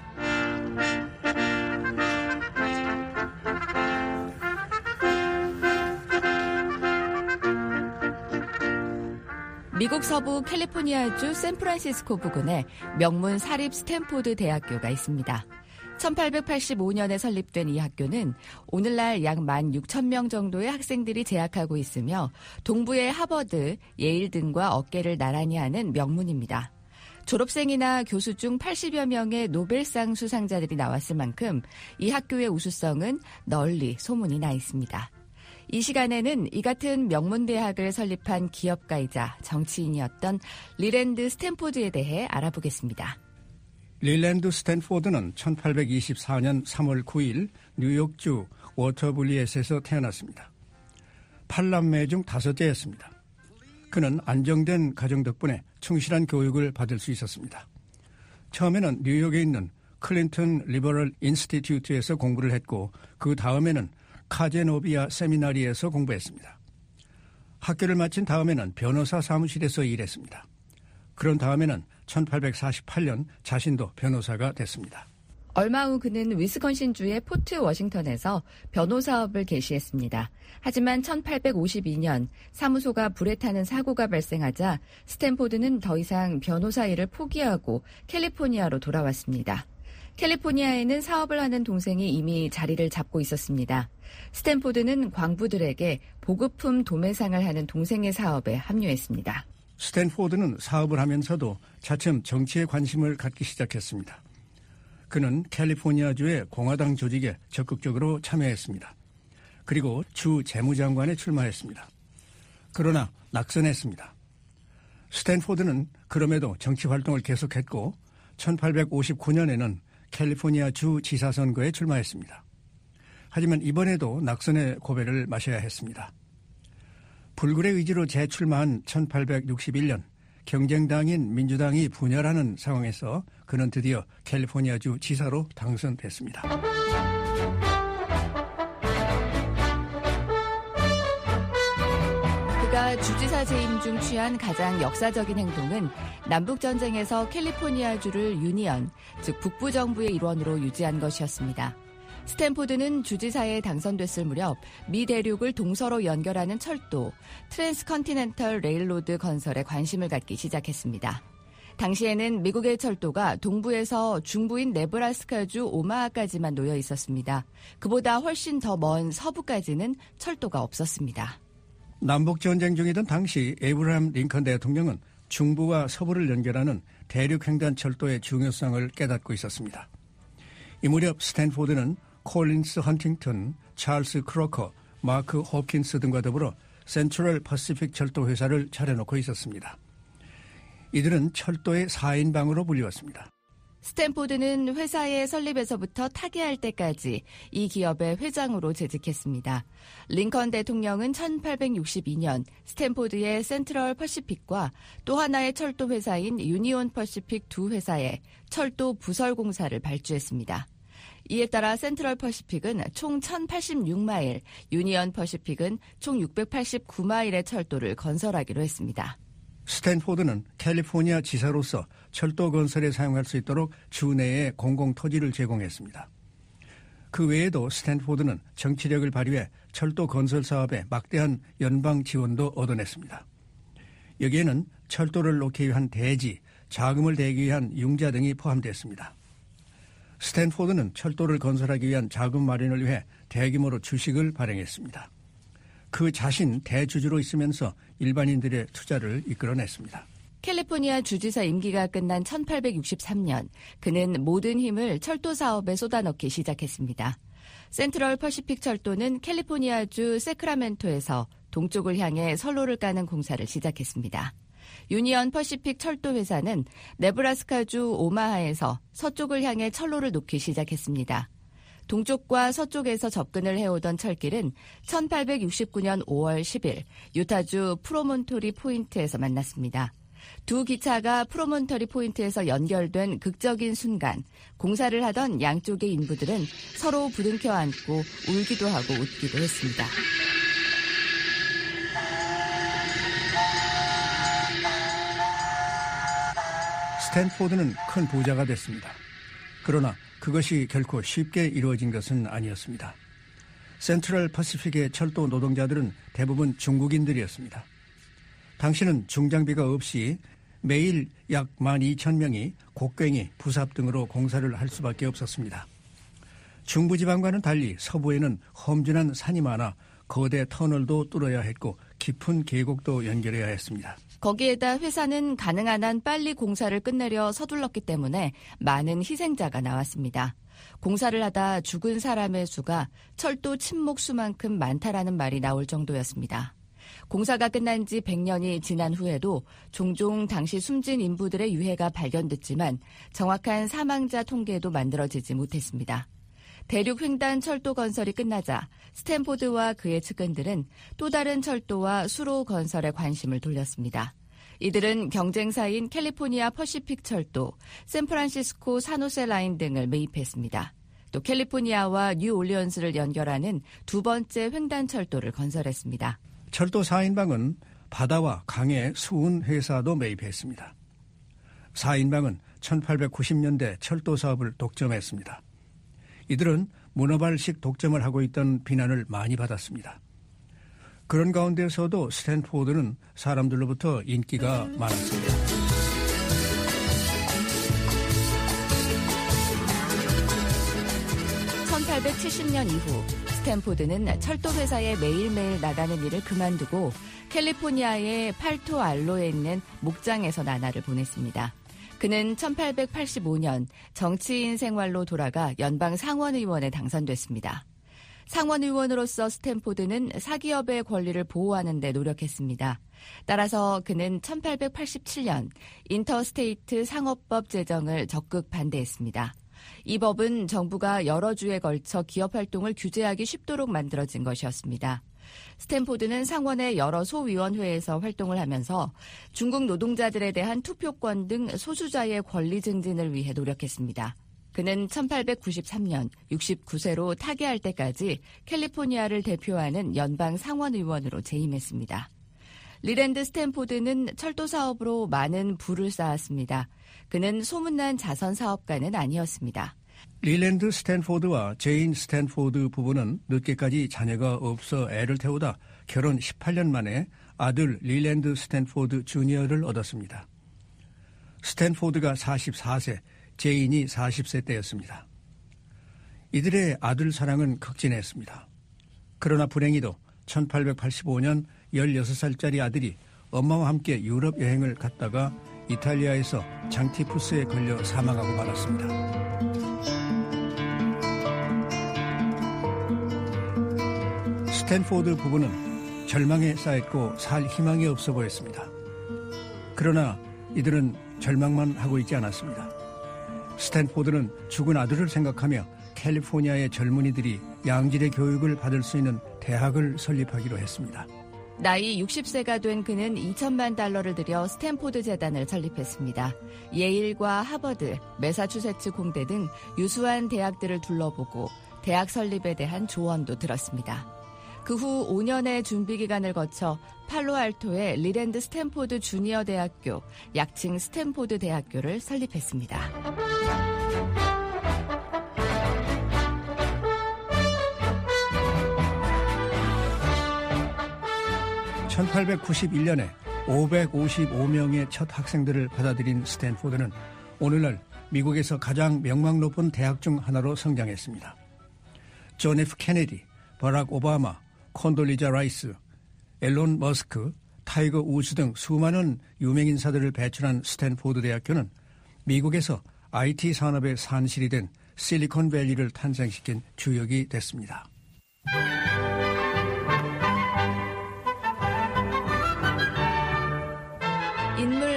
미국 서부 캘리포니아주 샌프란시스코 부근에 명문 사립 스탠포드 대학교가 있습니다. 1885년에 설립된 이 학교는 오늘날 약 16,000명 정도의 학생들이 재학하고 있으며 동부의 하버드, 예일 등과 어깨를 나란히 하는 명문입니다. 졸업생이나 교수 중 80여 명의 노벨상 수상자들이 나왔을 만큼 이 학교의 우수성은 널리 소문이 나 있습니다. 이 시간에는 이 같은 명문대학을 설립한 기업가이자 정치인이었던 리랜드 스탠포드에 대해 알아보겠습니다. 리랜드 스탠포드는 1824년 3월 9일 뉴욕주 워터블리엣에서 태어났습니다. 8남매 중 5째였습니다. 그는 안정된 가정 덕분에 충실한 교육을 받을 수 있었습니다. 처음에는 뉴욕에 있는 클린턴 리버럴 인스티튜트에서 공부를 했고 그 다음에는 카제노비아 세미나리에서 공부했습니다. 학교를 마친 다음에는 변호사 사무실에서 일했습니다. 그런 다음에는 1848년 자신도 변호사가 됐습니다. 얼마 후 그는 위스콘신주의 포트 워싱턴에서 변호사업을 개시했습니다. 하지만 1852년 사무소가 불에 타는 사고가 발생하자 스탠포드는 더 이상 변호사 일을 포기하고 캘리포니아로 돌아왔습니다. 캘리포니아에는 사업을 하는 동생이 이미 자리를 잡고 있었습니다. 스탠포드는 광부들에게 보급품 도매상을 하는 동생의 사업에 합류했습니다. 스탠포드는 사업을 하면서도 차츰 정치에 관심을 갖기 시작했습니다. 그는 캘리포니아주의 공화당 조직에 적극적으로 참여했습니다. 그리고 주 재무장관에 출마했습니다. 그러나 낙선했습니다. 스탠포드는 그럼에도 정치 활동을 계속했고 1859년에는 캘리포니아 주 지사 선거에 출마했습니다. 하지만 이번에도 낙선의 고배를 마셔야 했습니다. 불굴의 의지로 재출마한 1861년 경쟁당인 민주당이 분열하는 상황에서 그는 드디어 캘리포니아주 지사로 당선됐습니다. 그가 주지사 재임 중 취한 가장 역사적인 행동은 남북전쟁에서 캘리포니아주를 유니언, 즉 북부 정부의 일원으로 유지한 것이었습니다. 스탠포드는 주지사에 당선됐을 무렵 미 대륙을 동서로 연결하는 철도, 트랜스컨티넨털 레일로드 건설에 관심을 갖기 시작했습니다. 당시에는 미국의 철도가 동부에서 중부인 네브라스카주 오마하까지만 놓여 있었습니다. 그보다 훨씬 더 먼 서부까지는 철도가 없었습니다. 남북전쟁 중이던 당시 에이브라함 링컨 대통령은 중부와 서부를 연결하는 대륙횡단 철도의 중요성을 깨닫고 있었습니다. 이 무렵 스탠포드는 콜린스 헌팅턴, 찰스 크로커, 마크 호킨스 등과 더불어 센트럴 퍼시픽 철도 회사를 차려놓고 있었습니다. 이들은 철도의 4인방으로 불리웠습니다. 스탠포드는 회사의 설립에서부터 타계할 때까지 이 기업의 회장으로 재직했습니다. 링컨 대통령은 1862년 스탠포드의 센트럴 퍼시픽과 또 하나의 철도 회사인 유니온 퍼시픽 두 회사에 철도 부설 공사를 발주했습니다. 이에 따라 센트럴 퍼시픽은 총 1086마일, 유니언 퍼시픽은 총 689마일의 철도를 건설하기로 했습니다. 스탠포드는 캘리포니아 지사로서 철도 건설에 사용할 수 있도록 주 내에 공공토지를 제공했습니다. 그 외에도 스탠포드는 정치력을 발휘해 철도 건설 사업에 막대한 연방 지원도 얻어냈습니다. 여기에는 철도를 놓기 위한 대지, 자금을 대기 위한 융자 등이 포함됐습니다. 스탠포드는 철도를 건설하기 위한 자금 마련을 위해 대규모로 주식을 발행했습니다. 그 자신 대주주로 있으면서 일반인들의 투자를 이끌어냈습니다. 캘리포니아 주지사 임기가 끝난 1863년 그는 모든 힘을 철도 사업에 쏟아넣기 시작했습니다. 센트럴 퍼시픽 철도는 캘리포니아주 세크라멘토에서 동쪽을 향해 선로를 까는 공사를 시작했습니다. 유니언 퍼시픽 철도 회사는 네브라스카주 오마하에서 서쪽을 향해 철로를 놓기 시작했습니다. 동쪽과 서쪽에서 접근을 해오던 철길은 1869년 5월 10일 유타주 프로몬토리 포인트에서 만났습니다. 두 기차가 프로몬터리 포인트에서 연결된 극적인 순간 공사를 하던 양쪽의 인부들은 서로 부둥켜 안고 울기도 하고 웃기도 했습니다. 스탠포드는 큰 부자가 됐습니다. 그러나 그것이 결코 쉽게 이루어진 것은 아니었습니다. 센트럴 퍼시픽의 철도 노동자들은 대부분 중국인들이었습니다. 당시는 중장비가 없이 매일 약 12,000명이 곡괭이, 부삽 등으로 공사를 할 수밖에 없었습니다. 중부지방과는 달리 서부에는 험준한 산이 많아 거대 터널도 뚫어야 했고 깊은 계곡도 연결해야 했습니다. 거기에다 회사는 가능한 한 빨리 공사를 끝내려 서둘렀기 때문에 많은 희생자가 나왔습니다. 공사를 하다 죽은 사람의 수가 철도 침묵 수만큼 많다라는 말이 나올 정도였습니다. 공사가 끝난 지 100년이 지난 후에도 종종 당시 숨진 인부들의 유해가 발견됐지만 정확한 사망자 통계도 만들어지지 못했습니다. 대륙 횡단 철도 건설이 끝나자 스탠포드와 그의 측근들은 또 다른 철도와 수로 건설에 관심을 돌렸습니다. 이들은 경쟁사인 캘리포니아 퍼시픽 철도, 샌프란시스코 산호세 라인 등을 매입했습니다. 또 캘리포니아와 뉴올리언스를 연결하는 두 번째 횡단 철도를 건설했습니다. 철도 4인방은 바다와 강의 수운 회사도 매입했습니다. 4인방은 1890년대 철도 사업을 독점했습니다. 이들은 문어발식 독점을 하고 있던 비난을 많이 받았습니다. 그런 가운데서도 스탠포드는 사람들로부터 인기가 많았습니다. (1870년) 이후 스탠포드는 철도 회사에 매일매일 나가는 일을 그만두고 캘리포니아의 팔토 알로에 있는 목장에서 나날을 보냈습니다. 그는 1885년 정치인 생활로 돌아가 연방 상원의원에 당선됐습니다. 상원의원으로서 스탠포드는 사기업의 권리를 보호하는 데 노력했습니다. 따라서 그는 1887년 인터스테이트 상업법 제정을 적극 반대했습니다. 이 법은 정부가 여러 주에 걸쳐 기업 활동을 규제하기 쉽도록 만들어진 것이었습니다. 스탠포드는 상원의 여러 소위원회에서 활동을 하면서 중국 노동자들에 대한 투표권 등 소수자의 권리 증진을 위해 노력했습니다. 그는 1893년 69세로 타계할 때까지 캘리포니아를 대표하는 연방 상원의원으로 재임했습니다. 리랜드 스탠포드는 철도 사업으로 많은 부를 쌓았습니다. 그는 소문난 자선 사업가는 아니었습니다. 리랜드 스탠포드와 제인 스탠포드 부부는 늦게까지 자녀가 없어 애를 태우다 결혼 18년 만에 아들 리랜드 스탠포드 주니어를 얻었습니다. 스탠포드가 44세, 제인이 40세 때였습니다. 이들의 아들 사랑은 극진했습니다. 그러나 불행히도 1885년 16살짜리 아들이 엄마와 함께 유럽 여행을 갔다가 이탈리아에서 장티푸스에 걸려 사망하고 말았습니다. 스탠포드 부부는 절망에 쌓였고 살 희망이 없어 보였습니다. 그러나 이들은 절망만 하고 있지 않았습니다. 스탠포드는 죽은 아들을 생각하며 캘리포니아의 젊은이들이 양질의 교육을 받을 수 있는 대학을 설립하기로 했습니다. 나이 60세가 된 그는 $2,000만 들여 스탠포드 재단을 설립했습니다. 예일과 하버드, 매사추세츠 공대 등 유수한 대학들을 둘러보고 대학 설립에 대한 조언도 들었습니다. 그 후 5년의 준비 기간을 거쳐 팔로알토의 리랜드 스탠포드 주니어 대학교, 약칭 스탠포드 대학교를 설립했습니다. 1891년에 555명의 첫 학생들을 받아들인 스탠포드는 오늘날 미국에서 가장 명망 높은 대학 중 하나로 성장했습니다. 존 F. 케네디, 버락 오바마, 콘돌리자 라이스, 앨런 머스크, 타이거 우즈 등 수많은 유명 인사들을 배출한 스탠포드 대학교는 미국에서 IT 산업의 산실이 된 실리콘밸리를 탄생시킨 주역이 됐습니다.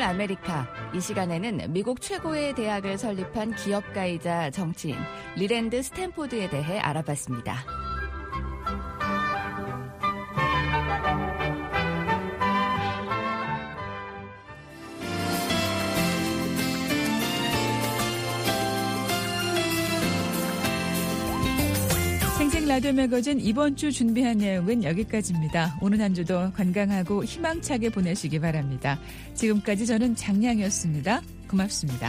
아메리카. 이 시간에는 미국 최고의 대학을 설립한 기업가이자 정치인 리랜드 스탠포드에 대해 알아봤습니다. 생생 라디오 매거진 이번 주 준비한 내용은 여기까지입니다. 오늘 한 주도 건강하고 희망차게 보내시기 바랍니다. 지금까지 저는 장량이었습니다. 고맙습니다.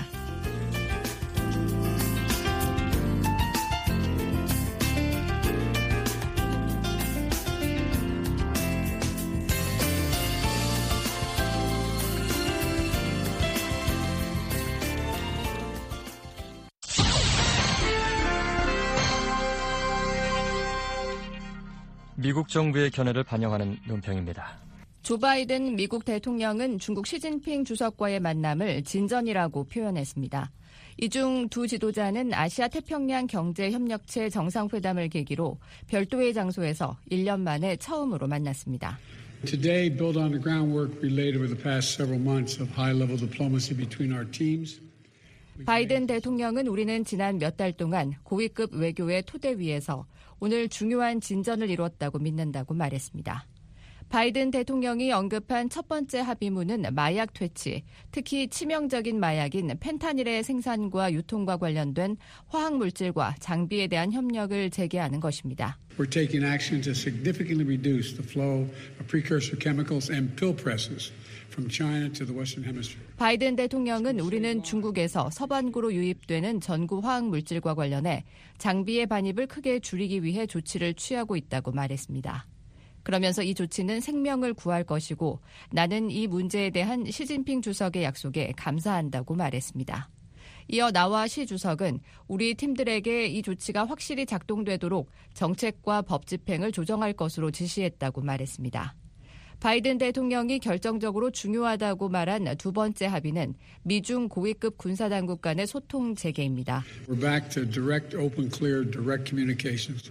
미국 정부의 견해를 반영하는 논평입니다. 조 바이든 미국 대통령은 중국 시진핑 주석과의 만남을 진전이라고 표현했습니다. 이 중 두 지도자는 아시아 태평양 경제협력체 정상회담을 계기로 별도의 장소에서 1년 만에 처음으로 만났습니다. Today, build on the groundwork we laid over the past several months of high-level diplomacy between our teams. 바이든 대통령은 우리는 지난 몇 달 동안 고위급 외교의 토대 위에서 오늘 중요한 진전을 이뤘다고 믿는다고 말했습니다. 바이든 대통령이 언급한 첫 번째 합의문은 마약 퇴치, 특히 치명적인 마약인 펜타닐의 생산과 유통과 관련된 화학물질과 장비에 대한 협력을 재개하는 것입니다. We're taking action to significantly reduce the flow of precursor chemicals and pill presses from China to the Western Hemisphere. 바이든 대통령은 우리는 중국에서 서반구로 유입되는 전구 화학물질과 관련해 장비의 반입을 크게 줄이기 위해 조치를 취하고 있다고 말했습니다. 그러면서 이 조치는 생명을 구할 것이고 나는 이 문제에 대한 시진핑 주석의 약속에 감사한다고 말했습니다. 이어 나와 시 주석은 우리 팀들에게 이 조치가 확실히 작동되도록 정책과 법 집행을 조정할 것으로 지시했다고 말했습니다. 바이든 대통령이 결정적으로 중요하다고 말한 두 번째 합의는 미중 고위급 군사당국 간의 소통 재개입니다. We're back to direct, open, clear, direct communications.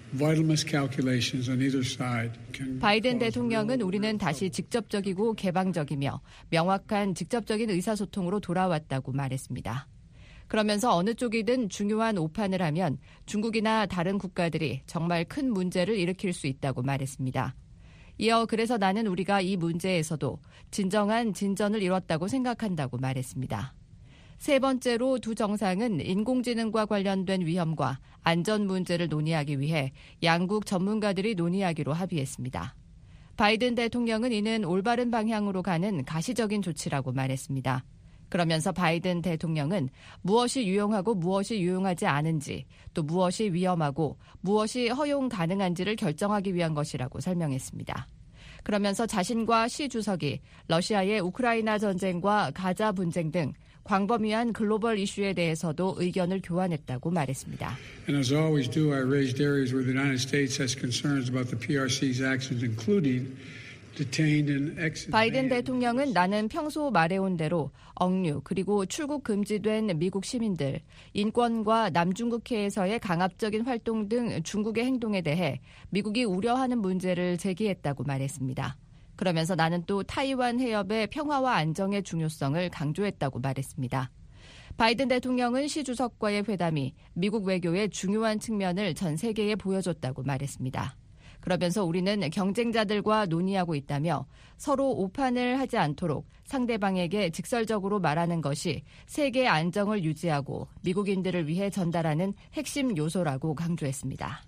바이든 대통령은 우리는 다시 직접적이고 개방적이며 명확한 직접적인 의사소통으로 돌아왔다고 말했습니다. 그러면서 어느 쪽이든 중요한 오판을 하면 중국이나 다른 국가들이 정말 큰 문제를 일으킬 수 있다고 말했습니다. 이어 그래서 나는 우리가 이 문제에서도 진정한 진전을 이뤘다고 생각한다고 말했습니다. 세 번째로 두 정상은 인공지능과 관련된 위험과 안전 문제를 논의하기 위해 양국 전문가들이 논의하기로 합의했습니다. 바이든 대통령은 이는 올바른 방향으로 가는 가시적인 조치라고 말했습니다. 그러면서 바이든 대통령은 무엇이 유용하고 무엇이 유용하지 않은지 또 무엇이 위험하고 무엇이 허용 가능한지를 결정하기 위한 것이라고 설명했습니다. 그러면서 자신과 시 주석이 러시아의 우크라이나 전쟁과 가자 분쟁 등 광범위한 글로벌 이슈에 대해서도 의견을 교환했다고 말했습니다. And as I always do, I raised areas where the United States has concerns about the PRC's actions, including detained and exited. 바이든 대통령은 나는 평소 말해온 대로 억류 그리고 출국 금지된 미국 시민들, 인권과 남중국해에서의 강압적인 활동 등 중국의 행동에 대해 미국이 우려하는 문제를 제기했다고 말했습니다. 그러면서 나는 또 타이완 해협의 평화와 안정의 중요성을 강조했다고 말했습니다. 바이든 대통령은 시 주석과의 회담이 미국 외교의 중요한 측면을 전 세계에 보여줬다고 말했습니다. 그러면서 우리는 경쟁자들과 논의하고 있다며 서로 오판을 하지 않도록 상대방에게 직설적으로 말하는 것이 세계 안정을 유지하고 미국인들을 위해 전달하는 핵심 요소라고 강조했습니다.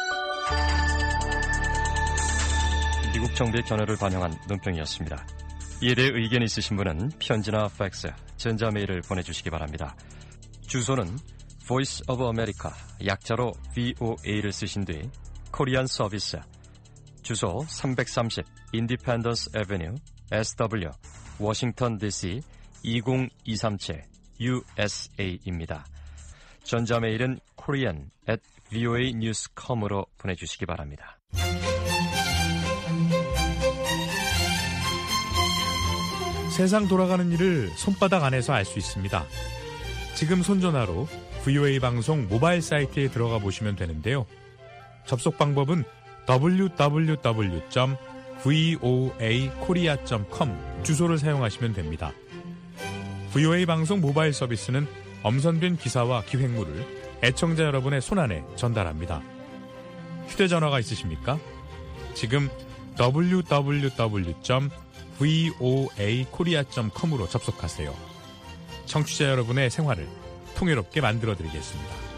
미국 정부의 견해를 반영한 논평이었습니다. 이에 대해 의견이 있으신 분은 편지나 팩스, 전자메일을 보내주시기 바랍니다. 주소는 Voice of America, 약자로 VOA를 쓰신 뒤 코리안 서비스, 주소 330 Independence Avenue, SW, 워싱턴 DC 20237 USA입니다. 전자메일은 korean@voanews.com으로 보내주시기 바랍니다. 세상 돌아가는 일을 손바닥 안에서 알 수 있습니다. 지금 손전화로 VOA 방송 모바일 사이트에 들어가 보시면 되는데요. 접속 방법은 www.voakorea.com 주소를 사용하시면 됩니다. VOA 방송 모바일 서비스는 엄선된 기사와 기획물을 애청자 여러분의 손안에 전달합니다. 휴대전화가 있으십니까? 지금 www.voakorea.com으로 접속하세요. 청취자 여러분의 생활을 통일롭게 만들어드리겠습니다.